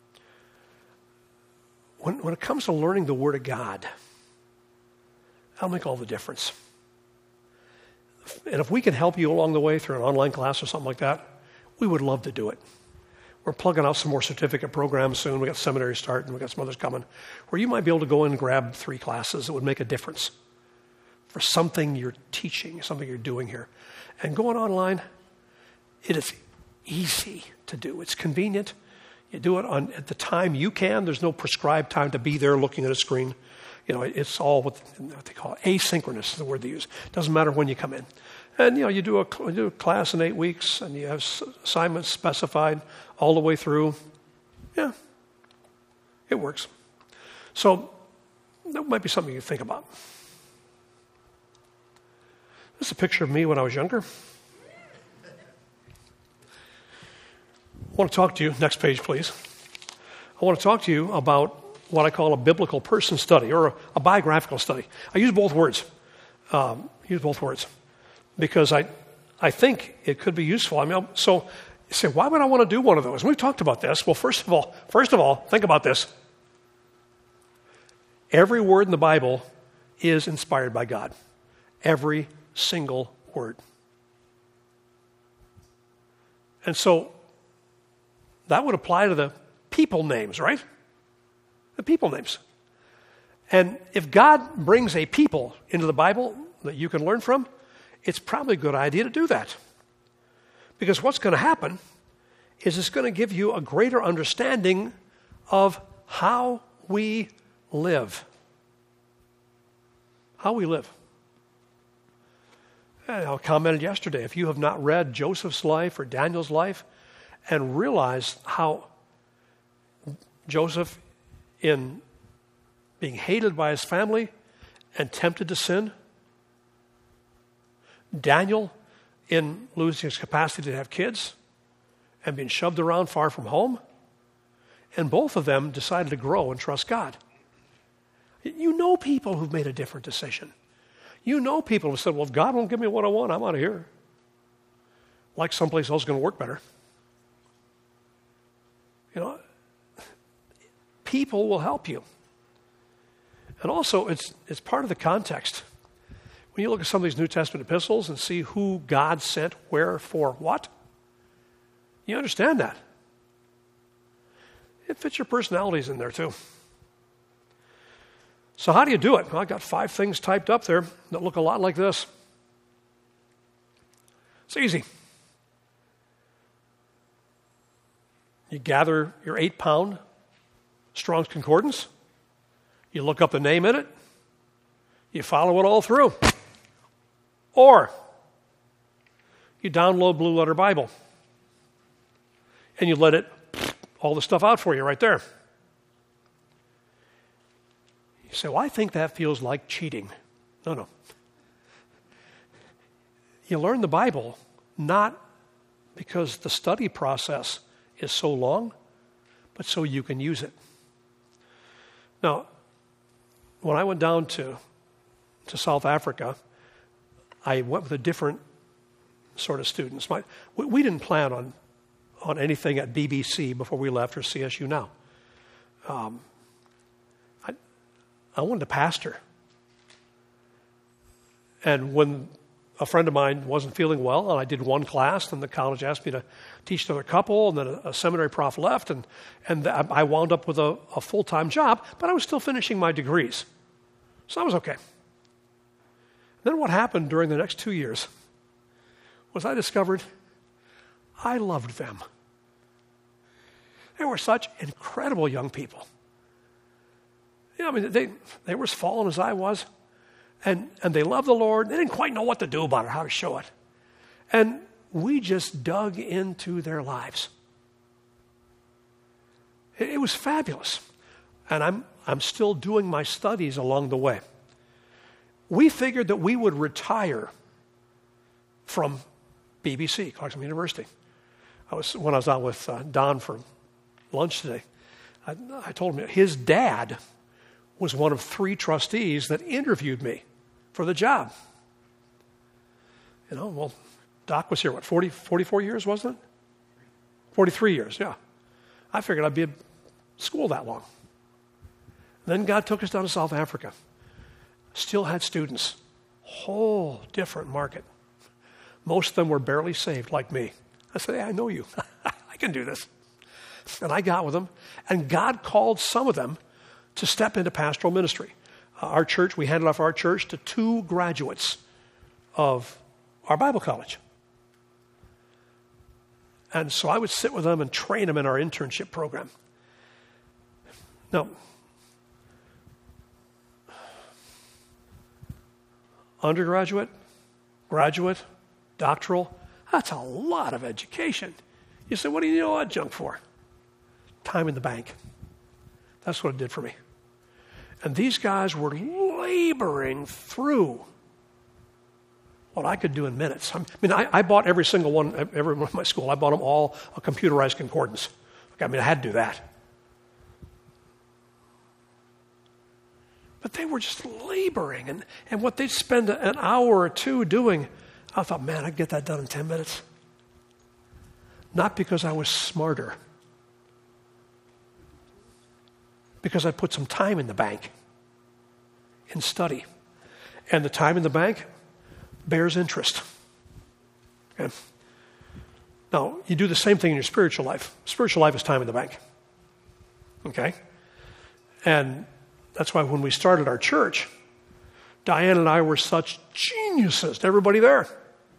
When, when it comes to learning the Word of God, that'll make all the difference. And if we can help you along the way through an online class or something like that, we would love to do it. We're plugging out some more certificate programs soon. We got seminary starting. We got some others coming, where you might be able to go in and grab three classes that would make a difference for something you're teaching, something you're doing here. And going online, it is easy to do. It's convenient. You do it on at the time you can. There's no prescribed time to be there looking at a screen. You know, it's all what, what they call asynchronous is the word they use. Doesn't matter when you come in. And, you know, you do a, you do a class in eight weeks and you have assignments specified all the way through. Yeah, it works. So that might be something you think about. This is a picture of me when I was younger. I want to talk to you, next page please. I want to talk to you about what I call a biblical person study or a, a biographical study. I use both words. Um, use both words because I, I think it could be useful. I mean, so you say, why would I want to do one of those? And we've talked about this. Well, first of all, first of all, think about this. Every word in the Bible is inspired by God. Every single word. And so that would apply to the people names, right? The people names. And if God brings a people into the Bible that you can learn from, it's probably a good idea to do that. Because what's going to happen is it's going to give you a greater understanding of how we live. How we live. And I commented yesterday, if you have not read Joseph's life or Daniel's life and realized how Joseph, in being hated by his family and tempted to sin, Daniel, in losing his capacity to have kids and being shoved around far from home, and both of them decided to grow and trust God. You know people who've made a different decision. You know people who said, well, if God won't give me what I want, I'm out of here. Like someplace else is going to work better. You know, people will help you. And also, it's it's part of the context. When you look at some of these New Testament epistles and see who God sent where for what, you understand that. It fits your personalities in there too. So how do you do it? Well, I've got five things typed up there that look a lot like this. It's easy. You gather your eight-pound Strong's Concordance. You look up the name in it. You follow it all through. Or you download Blue Letter Bible. And you let it, all the stuff out for you right there. You say, well, I think that feels like cheating. No, no. You learn the Bible not because the study process is so long, but so you can use it. Now, when I went down to, to South Africa, I went with a different sort of students. My, we, we didn't plan on, on anything at B B C before we left, or C S U now. Um, I, I wanted to pastor. And when a friend of mine wasn't feeling well, and I did one class, and the college asked me to teach another couple, and then a, a seminary prof left, and, and I wound up with a, a full-time job, but I was still finishing my degrees. So that was okay. Then what happened during the next two years was I discovered I loved them. They were such incredible young people. You know, I mean, they, they were as fallen as I was. And and they loved the Lord. They didn't quite know what to do about it, how to show it. And we just dug into their lives. It, it was fabulous. And I'm I'm still doing my studies along the way. We figured that we would retire from B B C, Clarkson University. I was when I was out with uh, Don for lunch today. I, I told him his dad was one of three trustees that interviewed me for the job. You know, well, Doc was here, what, forty, forty-four years, wasn't it? forty-three years, yeah. I figured I'd be at school that long. Then God took us down to South Africa. Still had students. Whole different market. Most of them were barely saved, like me. I said, hey, I know you. I can do this. And I got with them. And God called some of them to step into pastoral ministry. Uh, our church, we handed off our church to two graduates of our Bible college. And so I would sit with them and train them in our internship program. Now, undergraduate, graduate, doctoral. That's a lot of education. You say, what do you need all that junk for? Time in the bank. That's what it did for me. And these guys were laboring through what I could do in minutes. I mean, I, I bought every single one, every one of my school. I bought them all a computerized concordance. I mean, I had to do that. But they were just laboring. And, and what they'd spend an hour or two doing, I thought, man, I'd get that done in ten minutes. Not because I was smarter. Because I put some time in the bank in study. And the time in the bank bears interest. Okay? Now, you do the same thing in your spiritual life. Spiritual life is time in the bank. Okay? And that's why when we started our church, Diane and I were such geniuses to everybody there.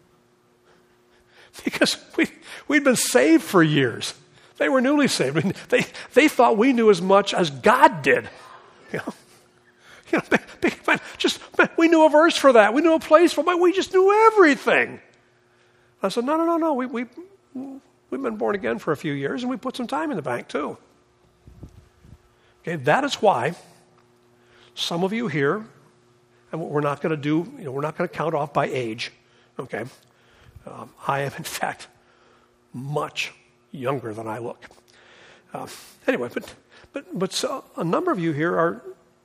Because we, we'd been saved for years. They were newly saved. I mean, they, they thought we knew as much as God did. You know, you know just, we knew a verse for that. We knew a place for that. We just knew everything. I said, no, no, no, no. We, we, we've been born again for a few years, and we put some time in the bank, too. Okay, that is why some of you here, and we're not going to do, you know, we're not going to count off by age, okay? Um, I am, in fact, much younger than I look. Uh, anyway, but but but so a number of you here are,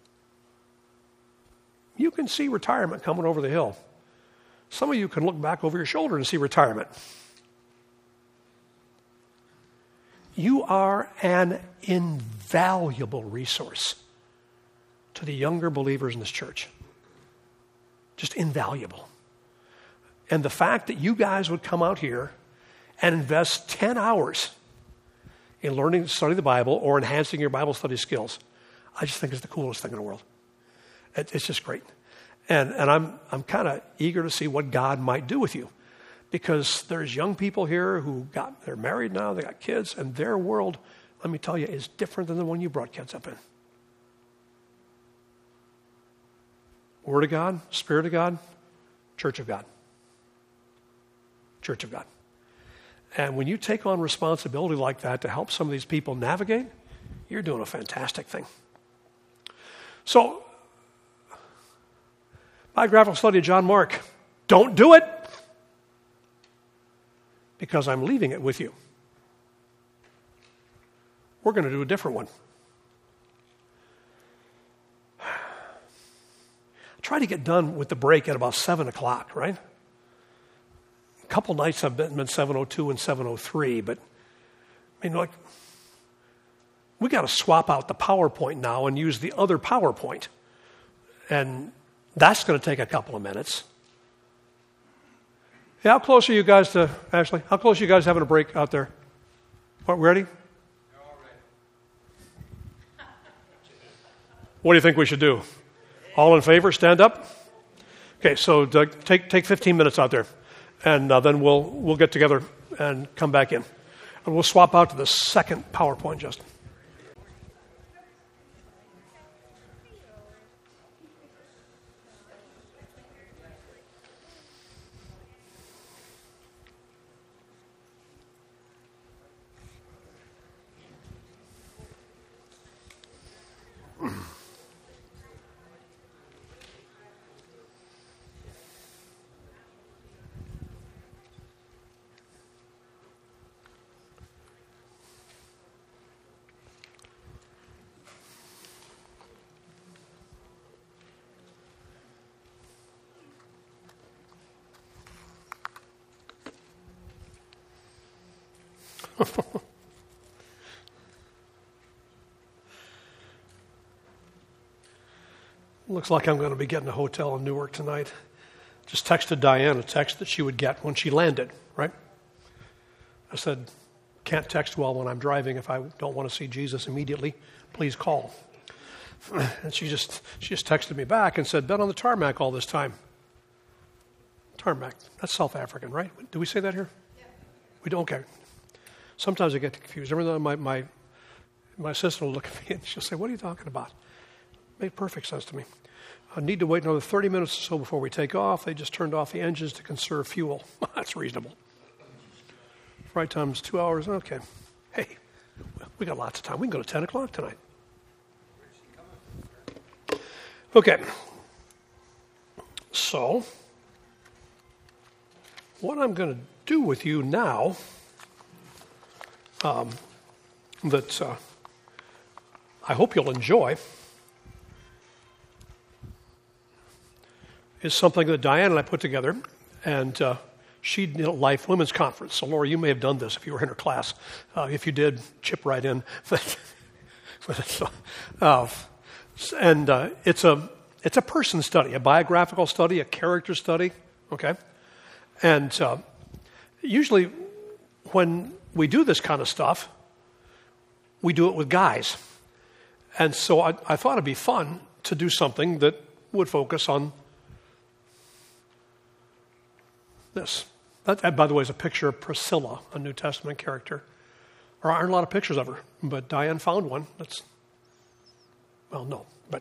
you can see retirement coming over the hill. Some of you can look back over your shoulder and see retirement. You are an invaluable resource to the younger believers in this church. Just invaluable. And the fact that you guys would come out here and invest ten hours in learning to study the Bible or enhancing your Bible study skills, I just think is the coolest thing in the world. It, it's just great. And, and I'm, I'm kind of eager to see what God might do with you. Because there's young people here who got, they're married now, they got kids, and their world, let me tell you, is different than the one you brought kids up in. Word of God, Spirit of God, Church of God. Church of God. And when you take on responsibility like that to help some of these people navigate, you're doing a fantastic thing. So, biographical study of John Mark. Don't do it, because I'm leaving it with you. We're going to do a different one. Try to get done with the break at about seven o'clock, right? A couple nights I've been, been seven oh two and seven oh three, but I mean, like, we got to swap out the PowerPoint now and use the other PowerPoint. And that's going to take a couple of minutes. Yeah, how close are you guys to, Ashley? How close are you guys having a break out there? What, ready? What do you think we should do? All in favor, stand up. Okay, so Doug, take take fifteen minutes out there, and uh, then we'll we'll get together and come back in, and we'll swap out to the second PowerPoint, Justin. Looks like I'm going to be getting a hotel in Newark tonight. Just texted Diane a text that she would get when she landed, right? I said, can't text well when I'm driving. If I don't want to see Jesus immediately, please call. And she just she just texted me back and said, been on the tarmac all this time. Tarmac, that's South African, right? Do we say that here? Yeah. We don't, okay. Sometimes I get confused. Remember, my, my, my sister will look at me and she'll say, what are you talking about? It made perfect sense to me. I need to wait another thirty minutes or so before we take off. They just turned off the engines to conserve fuel. That's reasonable. Flight time's two hours. Okay. Hey, we got lots of time. We can go to ten o'clock tonight. Okay. So, what I'm going to do with you now, um, that uh, I hope you'll enjoy, is something that Diane and I put together, and uh, she did a Life Women's Conference. So, Laura, you may have done this if you were in her class. Uh, if you did, chip right in. uh, and uh, it's a it's a person study, a biographical study, a character study. Okay, and uh, usually when we do this kind of stuff, we do it with guys. And so I, I thought it'd be fun to do something that would focus on this. That, that, by the way, is a picture of Priscilla, a New Testament character. There aren't a lot of pictures of her, but Diane found one. That's, well, no, but...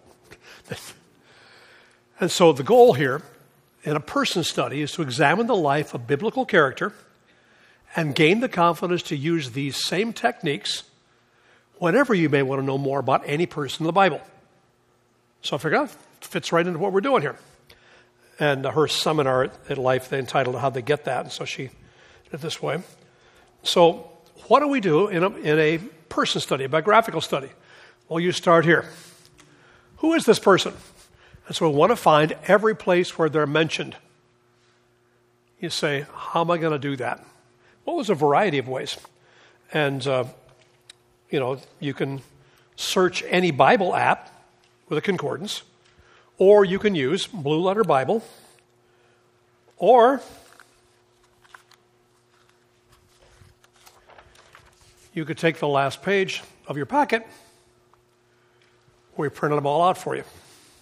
And so the goal here in a person study is to examine the life of biblical character and gain the confidence to use these same techniques whenever you may want to know more about any person in the Bible. So I figured it fits right into what we're doing here. And her seminar at Life, they entitled it How'd They Get That? And so she did it this way. So what do we do in a, in a person study, a biographical study? Well, you start here. Who is this person? And so we want to find every place where they're mentioned. You say, how am I going to do that? Well, there's a variety of ways. And, uh, you know, you can search any Bible app with a concordance, or you can use Blue Letter Bible, or you could take the last page of your packet where we printed them all out for you.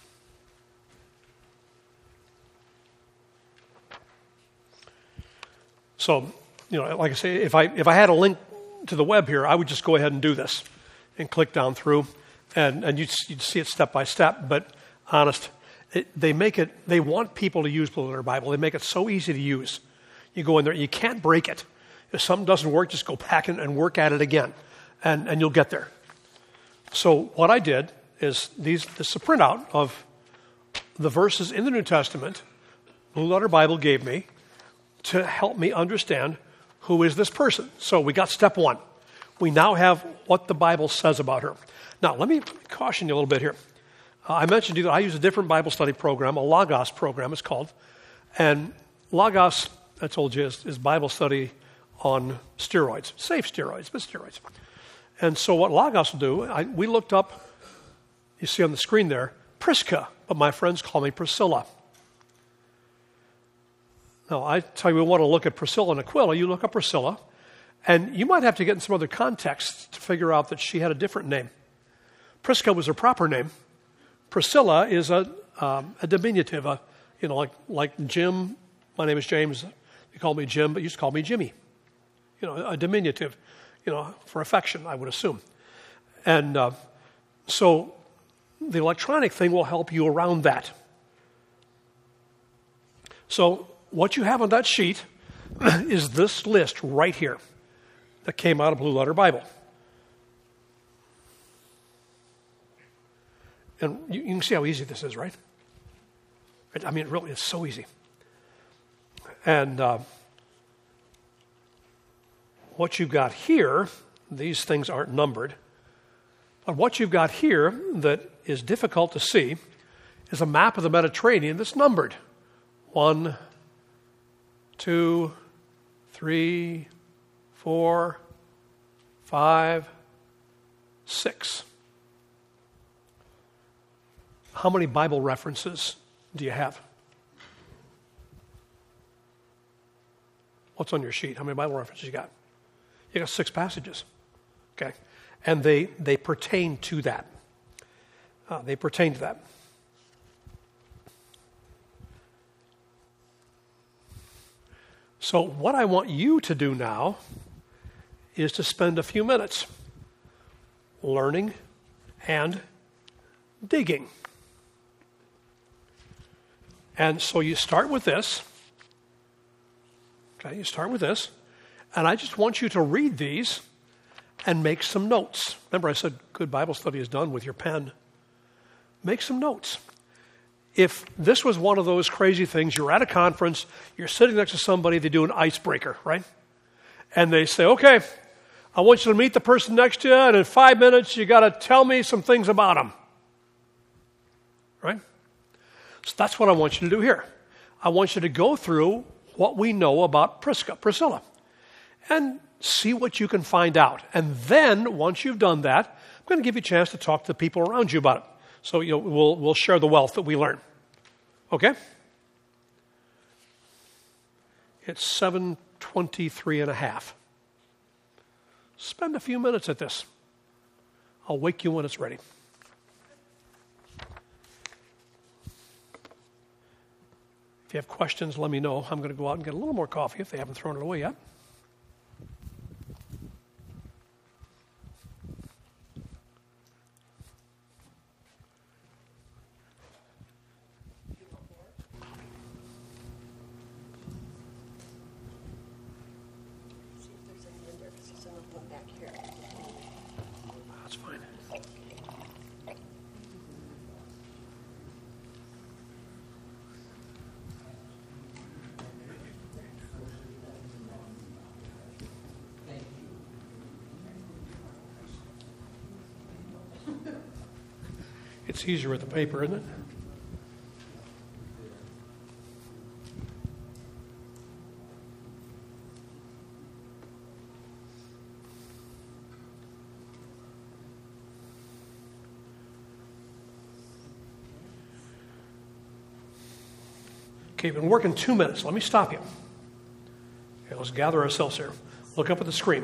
So, you know, like I say, if I if I had a link to the web here, I would just go ahead and do this and click down through, and, and you'd, you'd see it step by step. But honest, it, they make it, they want people to use Blue Letter Bible. They make it so easy to use. You go in there, you can't break it. If something doesn't work, just go back and, and work at it again, and, and you'll get there. So what I did is these this is a printout of the verses in the New Testament Blue Letter Bible gave me to help me understand who is this person. So we got step one. We now have what the Bible says about her. Now, let me caution you a little bit here. Uh, I mentioned to you that I use a different Bible study program, a Logos program it's called. And Logos, I told you, is, is Bible study on steroids. Safe steroids, but steroids. And so what Logos will do, I, we looked up, you see on the screen there, Prisca, but my friends call me Priscilla. Now, I tell you, we want to look at Priscilla and Aquila. You look up Priscilla, and you might have to get in some other context to figure out that she had a different name. Prisca was her proper name. Priscilla is a, um, a diminutive, a, you know, like like Jim. My name is James. You call me Jim, but you used to call me Jimmy. You know, a diminutive, you know, for affection, I would assume. And uh, so the electronic thing will help you around that. So what you have on that sheet is this list right here that came out of Blue Letter Bible. And you, you can see how easy this is, right? I mean, really, it's so easy. And uh, what you've got here, these things aren't numbered, but what you've got here that is difficult to see is a map of the Mediterranean that's numbered. One, two, three, four, five, six. How many Bible references do you have? What's on your sheet? How many Bible references you got? You got six passages. Okay. And they, they pertain to that. Uh, they pertain to that. So what I want you to do now is to spend a few minutes learning and digging. And so you start with this. Okay, you start with this. And I just want you to read these and make some notes. Remember, I said good Bible study is done with your pen. Make some notes. If this was one of those crazy things, you're at a conference, you're sitting next to somebody, they do an icebreaker, right? And they say, okay, I want you to meet the person next to you, and in five minutes, you got to tell me some things about them. Right? So that's what I want you to do here. I want you to go through what we know about Prisca, Priscilla and see what you can find out. And then, once you've done that, I'm going to give you a chance to talk to the people around you about it. So you know, we'll, we'll share the wealth that we learn. Okay? It's seven twenty-three and a half. Spend a few minutes at this. I'll wake you when it's ready. If you have questions, let me know. I'm going to go out and get a little more coffee if they haven't thrown it away yet. That's fine. It's easier with the paper, isn't it? Okay, you've been working two minutes. Let me stop you. Okay, let's gather ourselves here. Look up at the screen.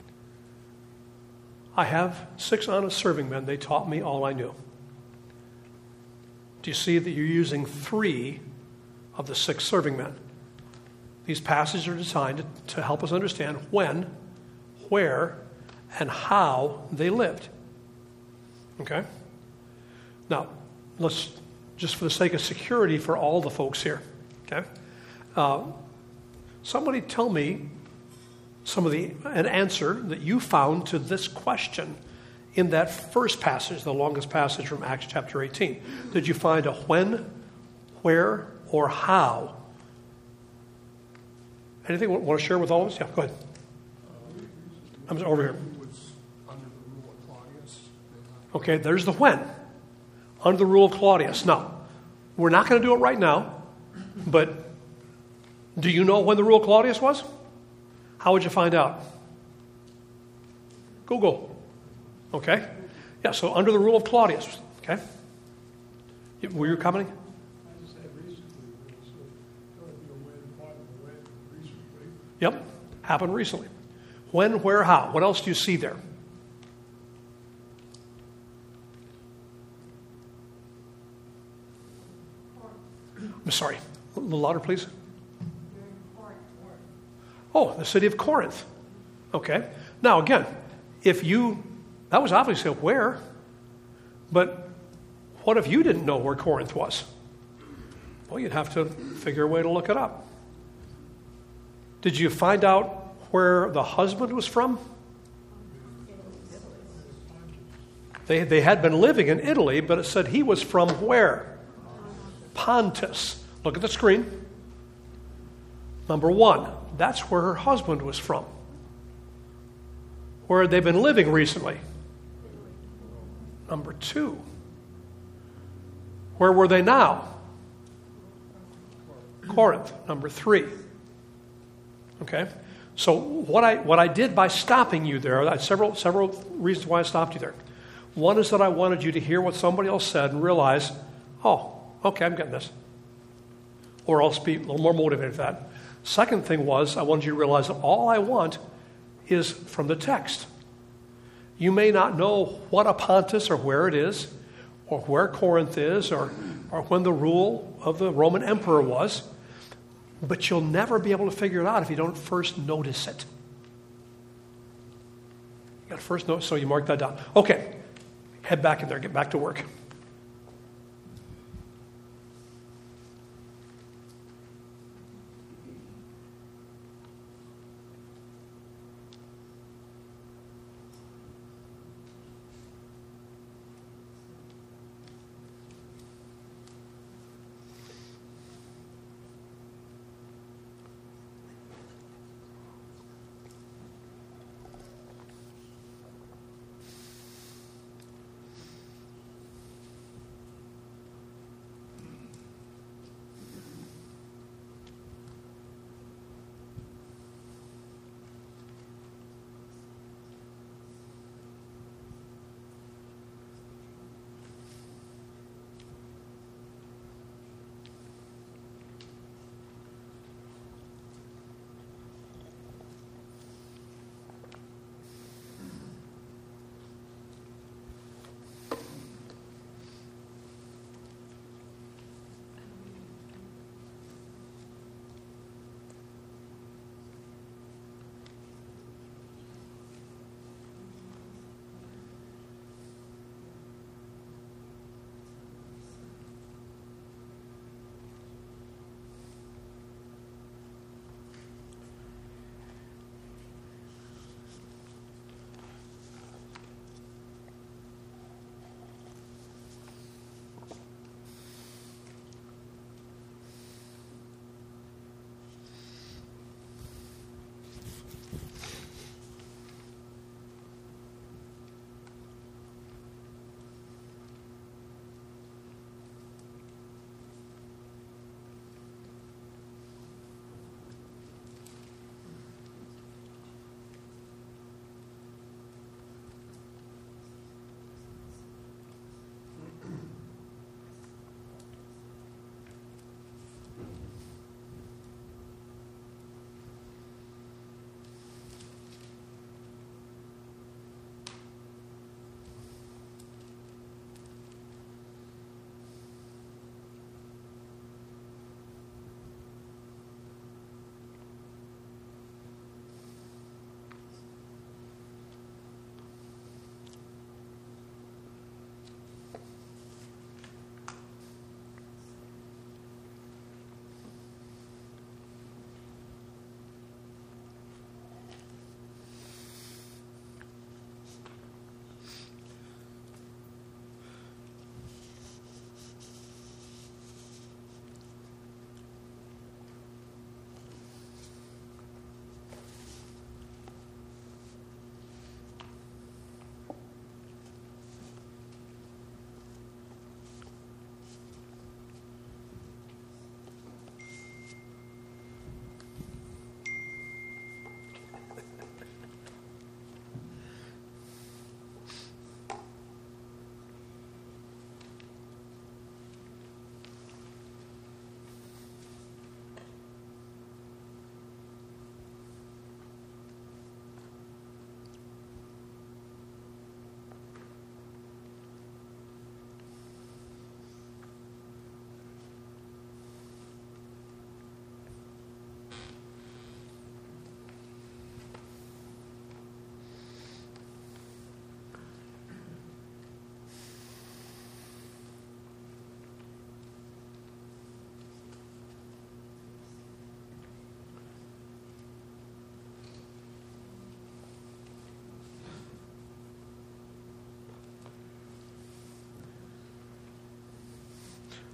I have six honest serving men. They taught me all I knew. Do you see that you're using three of the six serving men? These passages are designed to help us understand when, where, and how they lived. Okay? Now, let's, just for the sake of security for all the folks here, okay? Uh, somebody tell me some of the, an answer that you found to this question in that first passage, the longest passage from Acts chapter eighteen. Did you find a when, where, or how? Anything you want to share with all of us? Yeah, go ahead. I'm over here. Okay, there's the when. Under the rule of Claudius. Now, we're not going to do it right now, but do you know when the rule of Claudius was? How would you find out? Google. Okay? Yeah, so under the rule of Claudius. Okay? Were you commenting? Yep, happened recently. When, where, how? What else do you see there? I'm sorry, a little louder, please. Oh, the city of Corinth. Okay. Now, again, if you, that was obviously where, but what if you didn't know where Corinth was? Well, you'd have to figure a way to look it up. Did you find out where the husband was from? They, they had been living in Italy, but it said he was from where? Pontus. Look at the screen. Number one, that's where her husband was from. Where had they been living recently? Number two, where were they now? Corinth. Number three. Okay? So what I what I did by stopping you there, I had several several reasons why I stopped you there. One is that I wanted you to hear what somebody else said and realize, oh, okay, I'm getting this. Or else be a little more motivated for that. Second thing was, I wanted you to realize that all I want is from the text. You may not know what a Pontus or where it is, or where Corinth is, or, or when the rule of the Roman emperor was, but you'll never be able to figure it out if you don't first notice it. You got to first notice, so you mark that down. Okay, head back in there, get back to work.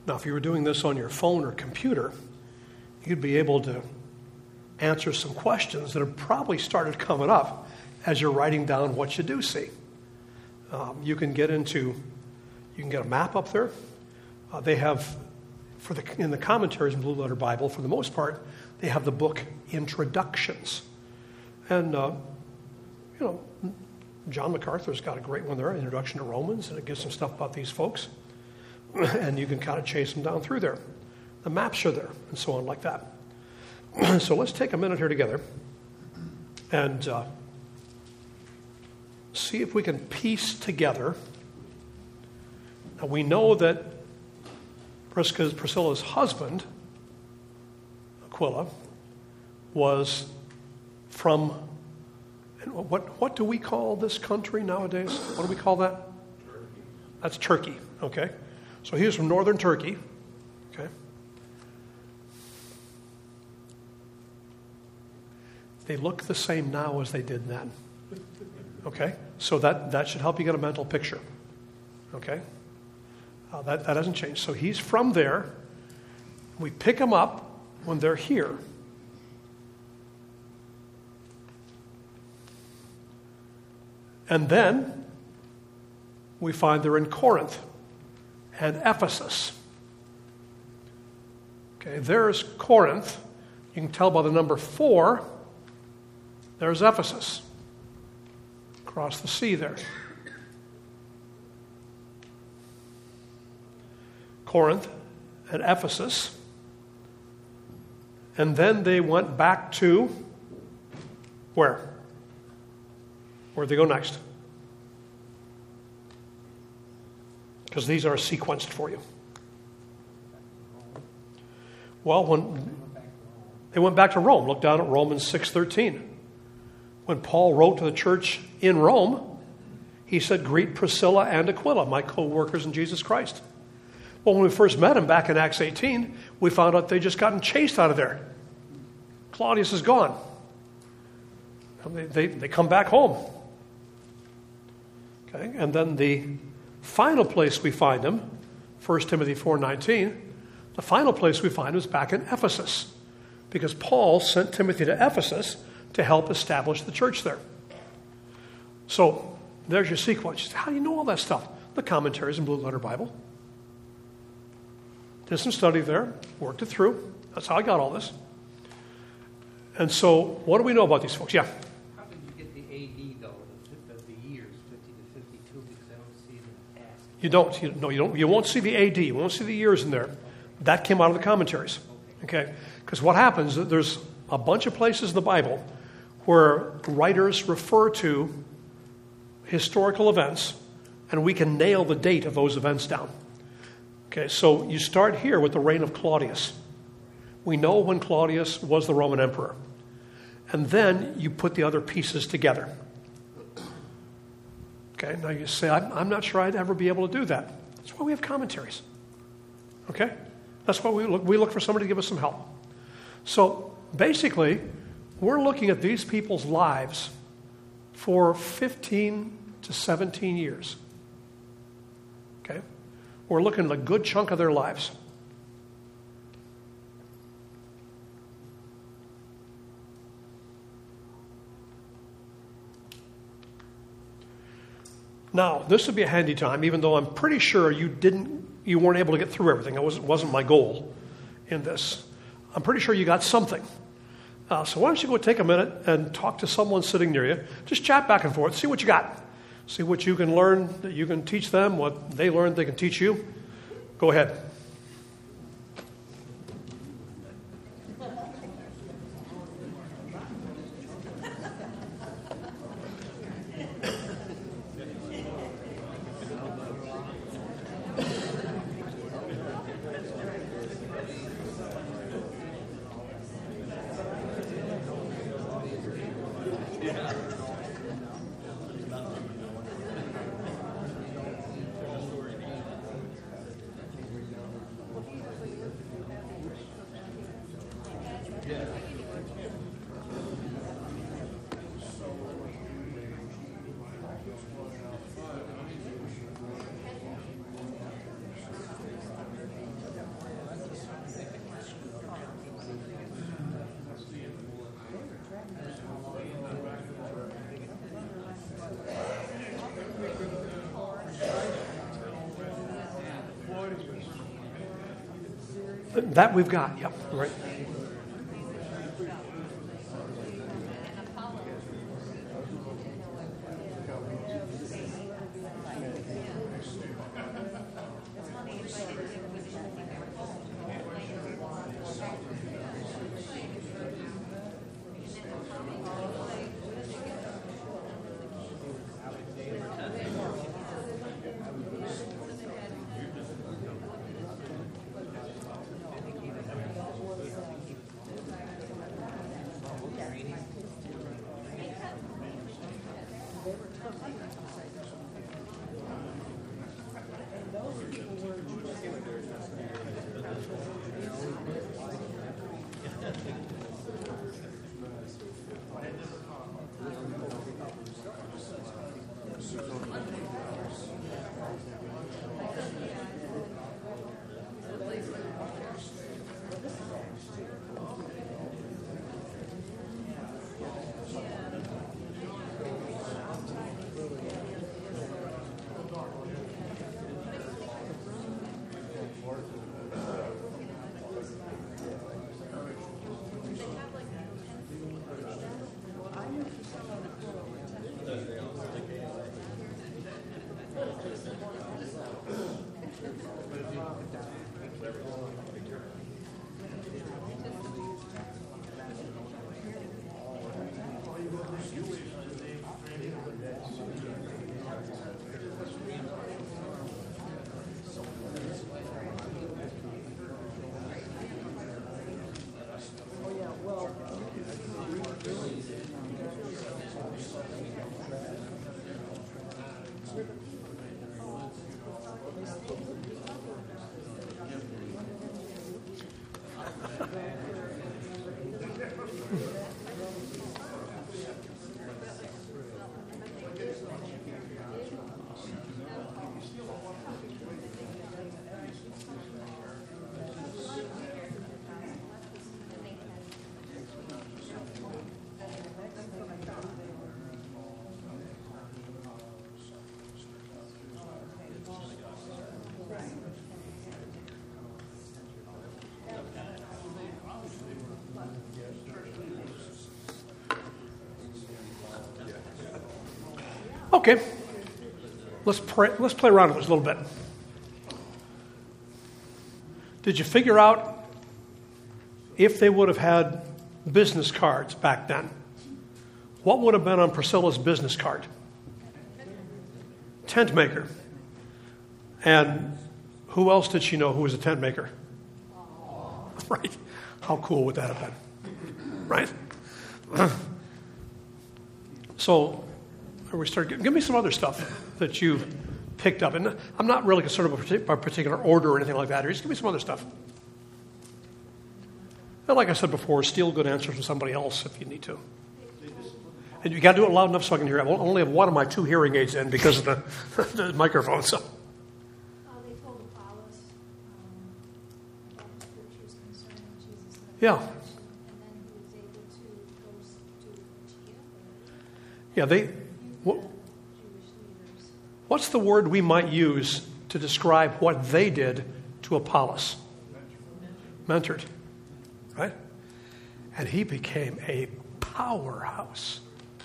Now, if you were doing this on your phone or computer, you'd be able to answer some questions that have probably started coming up as you're writing down what you do see. Um, you can get into, you can get a map up there. Uh, they have, for the in the commentaries in Blue Letter Bible, for the most part, they have the book Introductions. And, uh, you know, John MacArthur's got a great one there, Introduction to Romans, and it gives some stuff about these folks. And you can kind of chase them down through there. The maps are there, and so on like that. So let's take a minute here together and uh, see if we can piece together. Now, we know that Prisca's, Priscilla's husband, Aquila, was from, what, what do we call this country nowadays? What do we call that? Turkey. That's Turkey, okay. So he was from northern Turkey, okay. They look the same now as they did then. Okay? So that, that should help you get a mental picture. Okay? Uh, that, that hasn't changed. So he's from there. We pick them up when they're here. And then we find they're in Corinth and Ephesus. Okay, there's Corinth. You can tell by the number four. There's Ephesus, across the sea there. Corinth and Ephesus. And then they went back to where? Where'd they go next? Because these are sequenced for you. Well, when they went back to Rome, look down at Romans six thirteen. When Paul wrote to the church in Rome, he said, "Greet Priscilla and Aquila, my co-workers in Jesus Christ." Well, when we first met them back in Acts eighteen, we found out they'd just gotten chased out of there. Claudius is gone. They, they, they come back home. Okay, and then the final place we find them, First Timothy four nineteen, the final place we find them is back in Ephesus, because Paul sent Timothy to Ephesus to help establish the church there. So there's your sequence. How do you know all that stuff? The commentaries in Blue Letter Bible. Did some study there, worked it through. That's how I got all this. And so what do we know about these folks? Yeah? How did you get the A D, though, the, the years, fifty to fifty-two, because I don't see it in the past? You don't. You, no, you don't. You won't see the A D. You won't see the years in there. That came out of the commentaries. Okay? Because what happens, there's a bunch of places in the Bible where writers refer to historical events, and we can nail the date of those events down. Okay, so you start here with the reign of Claudius. We know when Claudius was the Roman emperor. And then you put the other pieces together. Okay, now you say, I'm, I'm not sure I'd ever be able to do that. That's why we have commentaries. Okay? That's why we look, we look for somebody to give us some help. So basically, we're looking at these people's lives for fifteen to seventeen years. Okay? We're looking at a good chunk of their lives. Now, this would be a handy time, even though I'm pretty sure you didn't, you weren't able to get through everything. It wasn't, wasn't my goal in this. I'm pretty sure you got something. Uh, so why don't you go take a minute and talk to someone sitting near you. Just chat back and forth. See what you got. See what you can learn, that you can teach them, what they learned they can teach you. Go ahead. That we've got, yep, right. Okay, let's pray, let's play around with this a little bit. Did you figure out if they would have had business cards back then, what would have been on Priscilla's business card? Tent maker. And who else did she know who was a tent maker? Right. How cool would that have been? Right? So we start. Give me some other stuff that you picked up. And I'm not really concerned about a particular order or anything like that. Just give me some other stuff. And like I said before, steal good answers from somebody else if you need to. And you got to do it loud enough so I can hear it. I only have one of my two hearing aids in because of the, the microphone. So. Uh, they told Apollos um, about the scriptures concerning Jesus. Yeah. And then he was able to go to Phrygia. Yeah, they. What, Jewish leaders. what's the word we might use to describe what they did to Apollos? Mentored. Right? And he became a powerhouse.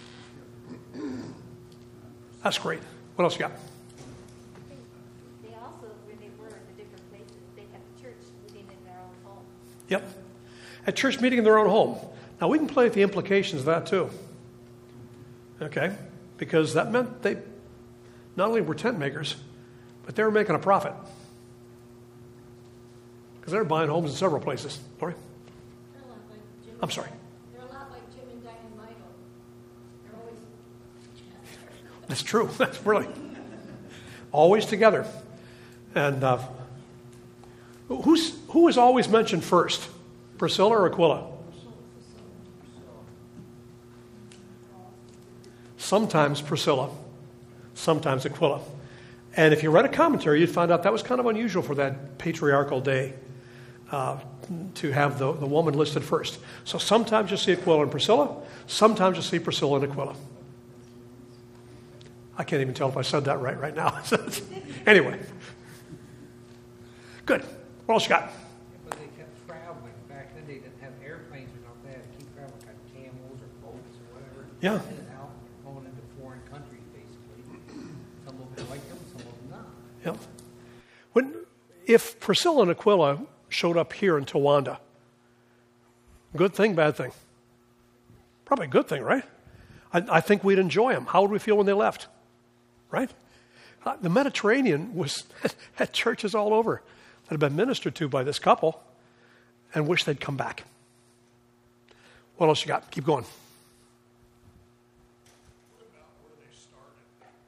That's great. What else you got? They also, where they were in the different places, they had the church meeting in their own home. Yep. At church meeting in their own home. Now, we can play with the implications of that, too. Okay? Because that meant they not only were tent makers, but they were making a profit. Because they were buying homes in several places. Lori? They're a lot like Jim I'm sorry. They're a lot like Jim and Diane Lytle. They're always. That's true. That's really always together. And uh, who's who is always mentioned first, Priscilla or Aquila? Sometimes Priscilla, sometimes Aquila. And if you read a commentary, you'd find out that was kind of unusual for that patriarchal day uh, to have the, the woman listed first. So sometimes you'll see Aquila and Priscilla, sometimes you'll see Priscilla and Aquila. I can't even tell if I said that right right now. Anyway. Good. What else you got? But they kept Yeah. And out going into foreign countries, basically. Some of them like them, some of them not. Yeah. When, if Priscilla and Aquila showed up here in Towanda, good thing, bad thing? Probably a good thing, right? I, I think we'd enjoy them. How would we feel when they left? Right? Uh, the Mediterranean was had churches all over that had been ministered to by this couple and wish they'd come back. What else you got? Keep going. What about where they started?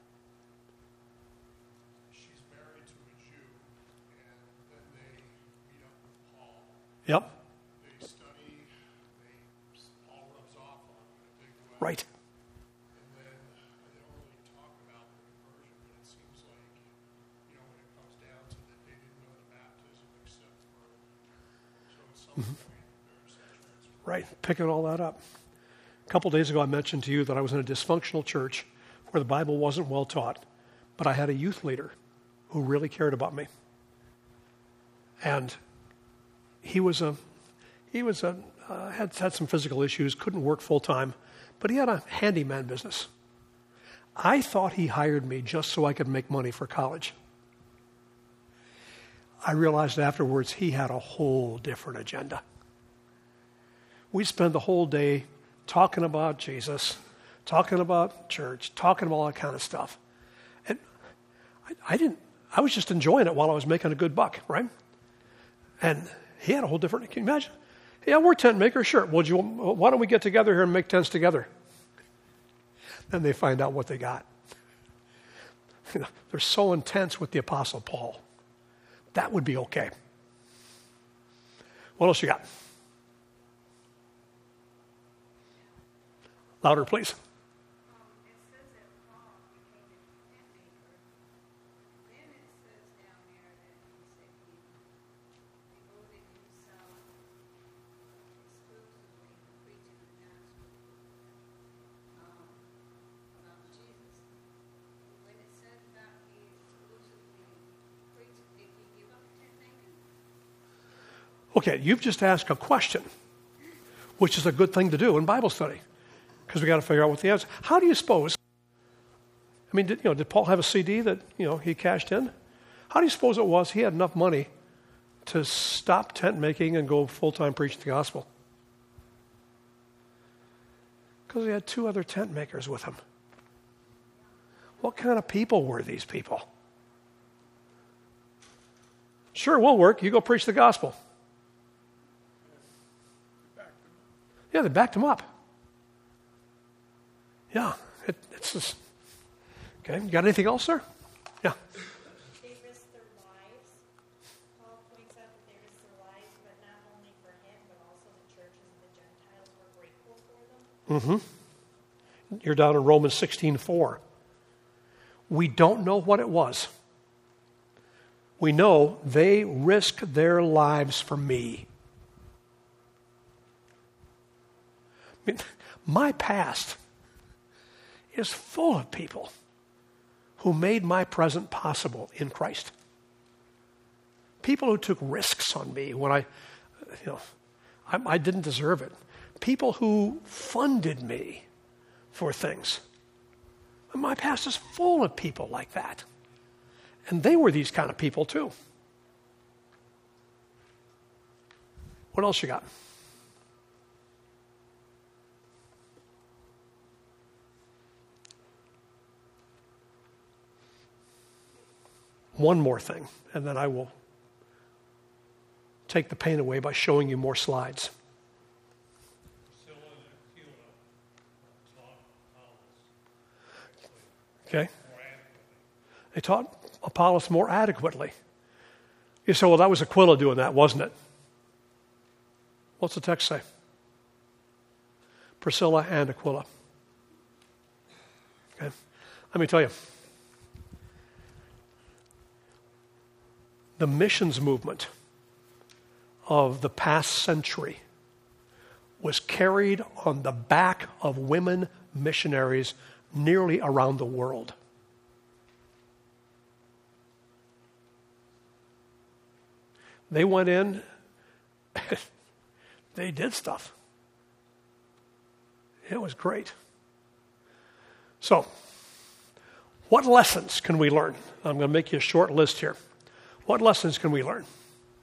She's married to a Jew, and then they meet up with Paul. Yep. They study, they, Paul rubs off on them in a big way. Right. And then they don't really talk about the conversion, but it seems like, you know, when it comes down to that, they didn't know the baptism except for, so at some point, there's a transfer. Right. Picking all that up. A couple days ago, I mentioned to you that I was in a dysfunctional church where the Bible wasn't well taught, but I had a youth leader who really cared about me. And he was a, he was a, uh, had had some physical issues, couldn't work full time, but he had a handyman business. I thought he hired me just so I could make money for college. I realized afterwards he had a whole different agenda. We'd spend the whole day talking about Jesus, talking about church, talking about all that kind of stuff. And I, I didn't, I was just enjoying it while I was making a good buck, right? And he had a whole different, can you imagine? Yeah, we're tent makers, sure. Well, you, why don't we get together here and make tents together? Then they find out what they got. You know, they're so intense with the Apostle Paul. That would be okay. What else you got? Louder, please. Um, it says that Paul became a tent maker. Then it says down there that he said he devoted himself exclusively to preaching the gospel um, about Jesus. When it said that he exclusively preached, did he give up tent making? Okay, you've just asked a question, which is a good thing to do in Bible study, because we got to figure out what the answer. How do you suppose? I mean, did, you know, did Paul have a C D that you know he cashed in? How do you suppose it was he had enough money to stop tent making and go full time preaching the gospel? Because he had two other tent makers with him. What kind of people were these people? Sure, we'll work. You go preach the gospel. Yeah, they backed him up. Yeah, it, it's just, okay. You got anything else, sir? Yeah. They risked their lives. Paul points out that they risked their lives, but not only for him, but also the churches and the Gentiles were grateful for them. Mm-hmm. You're down in Romans sixteen four. We don't know what it was. We know they risked their lives for me. I mean, my past is full of people who made my present possible in Christ. People who took risks on me when I, you know, I, I didn't deserve it. People who funded me for things. My past is full of people like that. And they were these kind of people too. What else you got? One more thing, and then I will take the pain away by showing you more slides. Okay? They taught Apollos more adequately. You say, well, that was Aquila doing that, wasn't it? What's the text say? Priscilla and Aquila. Okay? Let me tell you. The missions movement of the past century was carried on the back of women missionaries nearly around the world. They went in, they did stuff. It was great. So, what lessons can we learn? I'm going to make you a short list here. What lessons can we learn?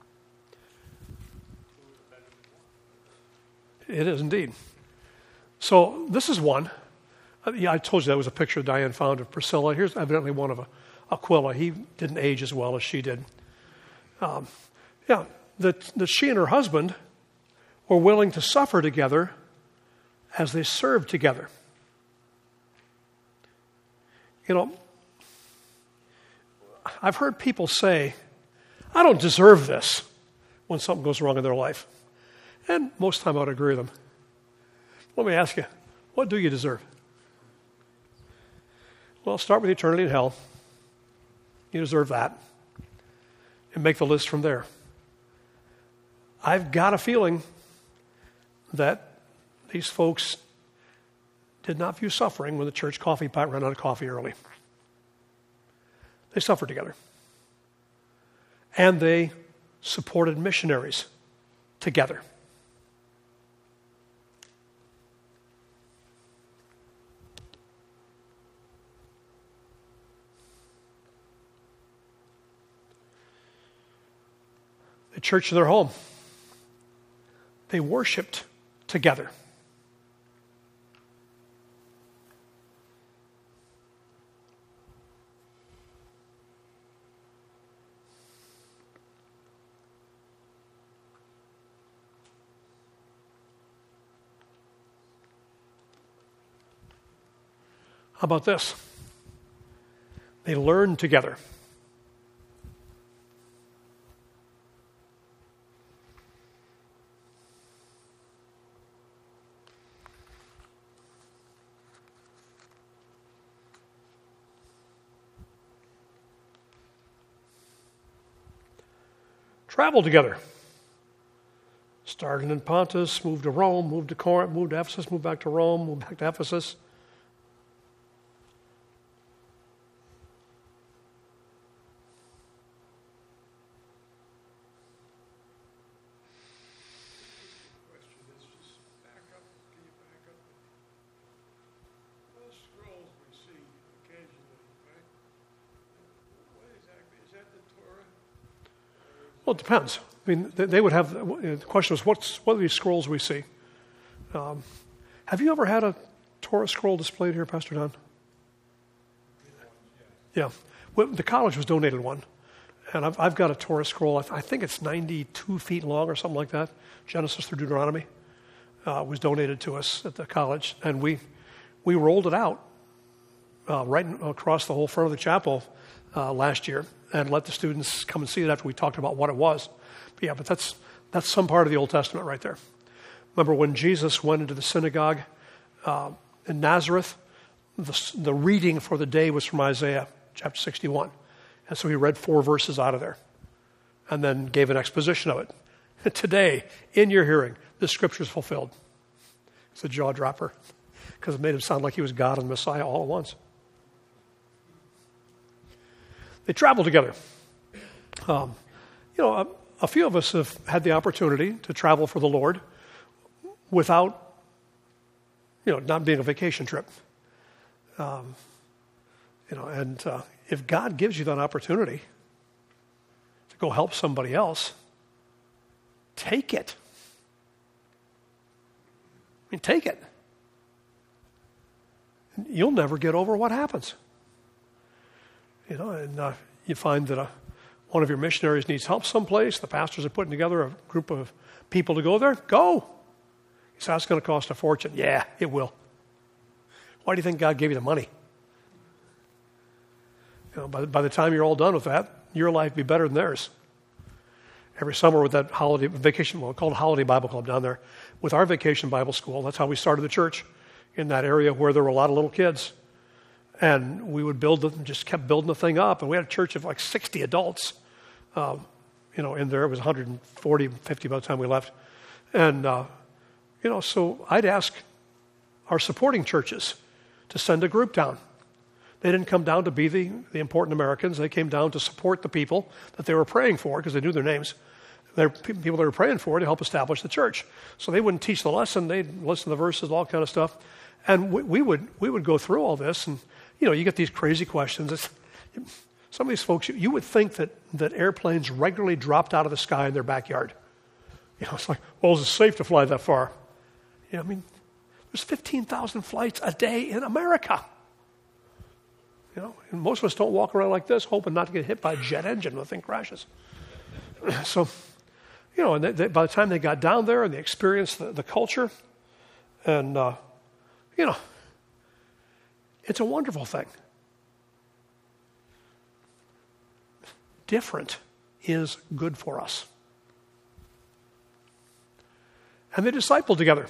It is indeed. So this is one. Uh, yeah, I told you that was a picture Diane found of Priscilla. Here's evidently one of a, Aquila. He didn't age as well as she did. Um, yeah, that, that she and her husband were willing to suffer together as they served together. You know, I've heard people say, I don't deserve this when something goes wrong in their life. And most of the time I would agree with them. Let me ask you, what do you deserve? Well, start with eternity in hell. You deserve that. And make the list from there. I've got a feeling that these folks did not view suffering when the church coffee pot ran out of coffee early. They suffered together. And they supported missionaries together. The church in their home. They worshiped together. How about this? They learned together. Traveled together. Started in Pontus, moved to Rome, moved to Corinth, moved to Ephesus, moved back to Rome, moved back to Ephesus. Question is just back up. Can you back up? Those scrolls we see occasionally, right? What exactly is that? The Torah? Well, it depends. I mean, they, they would have, the question was, what's, what are these scrolls we see? Um, have you ever had a Torah scroll displayed here, Pastor Don? Yeah. Well, the college was donated one. And I've, I've got a Torah scroll. I, th- I think it's ninety-two feet long or something like that. Genesis through Deuteronomy uh, was donated to us at the college. And we we rolled it out uh, right across the whole front of the chapel uh, last year and let the students come and see it after we talked about what it was. But yeah, but that's that's some part of the Old Testament right there. Remember when Jesus went into the synagogue uh, in Nazareth, the, the reading for the day was from Isaiah chapter sixty-one. And so he read four verses out of there and then gave an exposition of it. Today, in your hearing, this scripture is fulfilled. It's a jaw dropper because it made him sound like he was God and Messiah all at once. They traveled together. Um, you know, a, a few of us have had the opportunity to travel for the Lord without, you know, not being a vacation trip. Um, you know, and uh, if God gives you that opportunity to go help somebody else, take it. I mean, take it. You'll never get over what happens. You know, and uh, you find that a, one of your missionaries needs help someplace. The pastors are putting together a group of people to go there. Go. He says, that's going to cost a fortune. Yeah, it will. Why do you think God gave you the money? You know, by, by the time you're all done with that, your life will be better than theirs. Every summer with that holiday vacation, well, called Holiday Bible Club down there, with our vacation Bible school, that's how we started the church in that area where there were a lot of little kids. And we would build the, just kept building the thing up. And we had a church of like sixty adults, um, you know, in there. It was one hundred forty, fifty by the time we left. And, uh, you know, so I'd ask our supporting churches to send a group down. They didn't come down to be the, the important Americans. They came down to support the people that they were praying for because they knew their names. They're people they were praying for to help establish the church. So they wouldn't teach the lesson. They'd listen to the verses, all kind of stuff. And we, we would we would go through all this, and you know, you get these crazy questions. It's, some of these folks, you, you would think that, that airplanes regularly dropped out of the sky in their backyard. You know, it's like, well, is it safe to fly that far? You know, I mean, there's fifteen thousand flights a day in America. You know, and most of us don't walk around like this, hoping not to get hit by a jet engine when the thing crashes. So, you know, and they, they, by the time they got down there and they experienced the, the culture, and, uh, you know, it's a wonderful thing. Different is good for us. And they discipled together.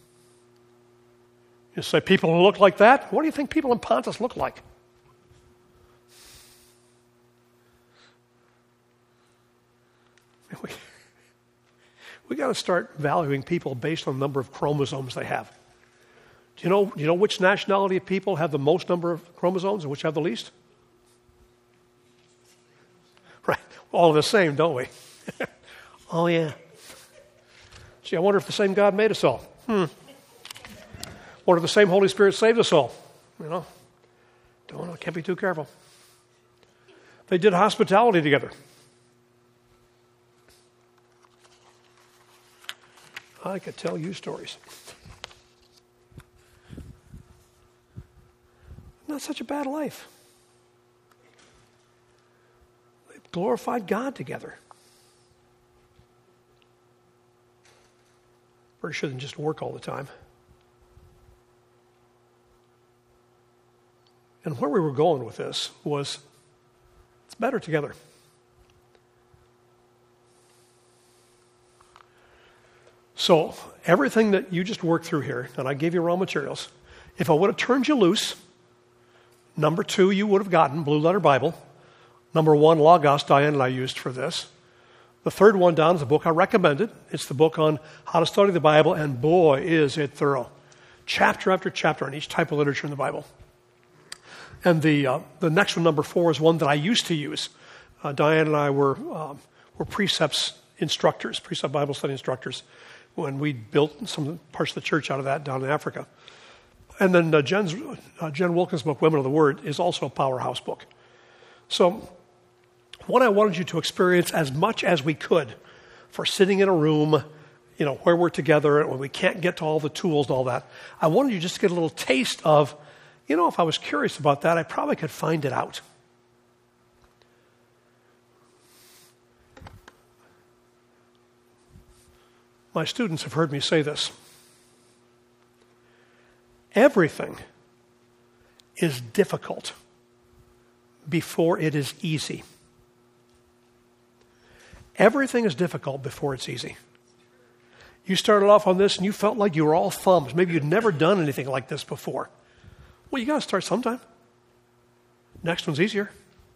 You say, people who look like that? What do you think people in Pontus look like? We, we got to start valuing people based on the number of chromosomes they have. Do you know, do you know which nationality of people have the most number of chromosomes and which have the least? Right. All the same, don't we? Oh, yeah. Gee, I wonder if the same God made us all. Hmm. Wonder if the same Holy Spirit saved us all. You know? Don't know. Can't be too careful. They did hospitality together. I could tell you stories. Not such a bad life. They glorified God together. Pretty sure than just work all the time. And where we were going with this was, it's better together. So everything that you just worked through here, and I gave you raw materials, if I would have turned you loose, number two, you would have gotten Blue Letter Bible. Number one, Logos, Diane and I used for this. The third one down is a book I recommended. It's the book on how to study the Bible, and boy, is it thorough. Chapter after chapter on each type of literature in the Bible. And the uh, the next one, number four, is one that I used to use. Uh, Diane and I were um, were precepts instructors, precept Bible study instructors, when we built some parts of the church out of that down in Africa. And then uh, Jen's, uh, Jen Wilkins' book, Women of the Word, is also a powerhouse book. So what I wanted you to experience as much as we could for sitting in a room, you know, where we're together and when we can't get to all the tools and all that, I wanted you just to get a little taste of, you know, if I was curious about that, I probably could find it out. My students have heard me say this. Everything is difficult before it is easy. Everything is difficult before it's easy. You started off on this and you felt like you were all thumbs. Maybe you'd never done anything like this before. Well, you got to start sometime. Next one's easier.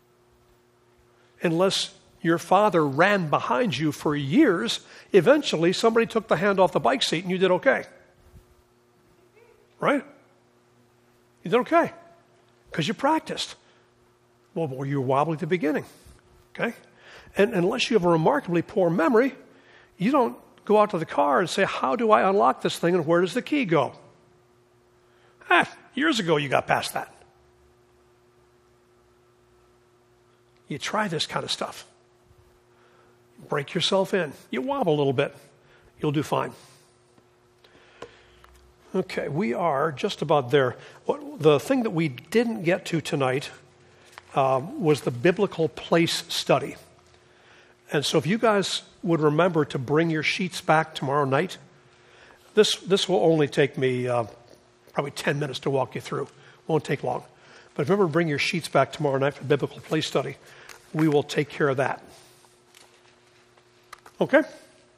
Unless your father ran behind you for years, eventually somebody took the hand off the bike seat and you did okay. Right? You did okay. Because you practiced. Well, well, you were wobbly at the beginning. Okay? And unless you have a remarkably poor memory, you don't go out to the car and say, how do I unlock this thing and where does the key go? Ah, years ago you got past that. You try this kind of stuff. Break yourself in. You wobble a little bit. You'll do fine. Okay, we are just about there. What, the thing that we didn't get to tonight um, was the biblical place study. And so if you guys would remember to bring your sheets back tomorrow night, this this will only take me uh, probably ten minutes to walk you through. Won't take long. But remember to bring your sheets back tomorrow night for biblical place study. We will take care of that. Okay? These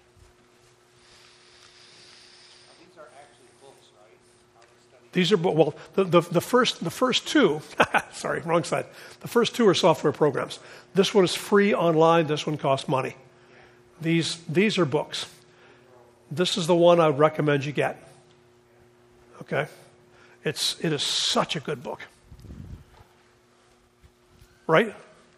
are actually books, right? How to study. These are, well, the, the, the first the first two, sorry, wrong side. The first two are software programs. This one is free online. This one costs money. These these are books. This is the one I would recommend you get. Okay? It's, it is such a good book. Right?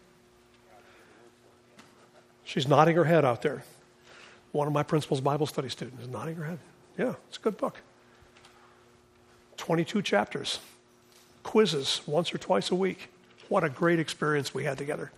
She's nodding her head out there. One of my principal's Bible study students is nodding her head. Yeah, it's a good book. twenty-two chapters, quizzes once or twice a week. What a great experience we had together.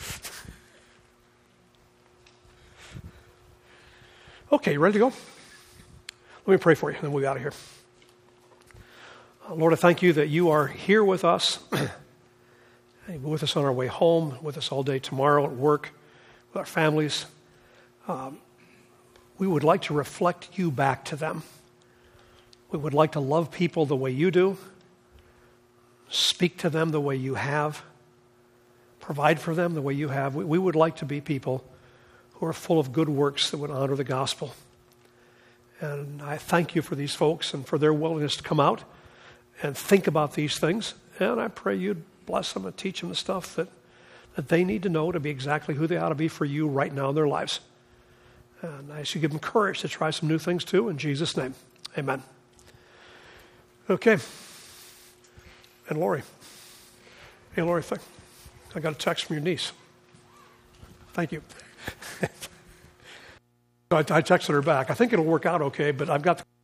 Okay, you ready to go? Let me pray for you, and then we'll be out of here. Uh, Lord, I thank you that you are here with us, with us on our way home, with us all day tomorrow at work, with our families. Um, we would like to reflect you back to them. We would like to love people the way you do, speak to them the way you have, provide for them the way you have. We, we would like to be people who are full of good works that would honor the gospel. And I thank you for these folks and for their willingness to come out and think about these things. And I pray you'd bless them and teach them the stuff that, that they need to know to be exactly who they ought to be for you right now in their lives. And I ask you give them courage to try some new things too. In Jesus' name, amen. Okay. And Lori. Hey, Lori, th- I got a text from your niece. Thank you. I, I texted her back. I think it'll work out okay, but I've got the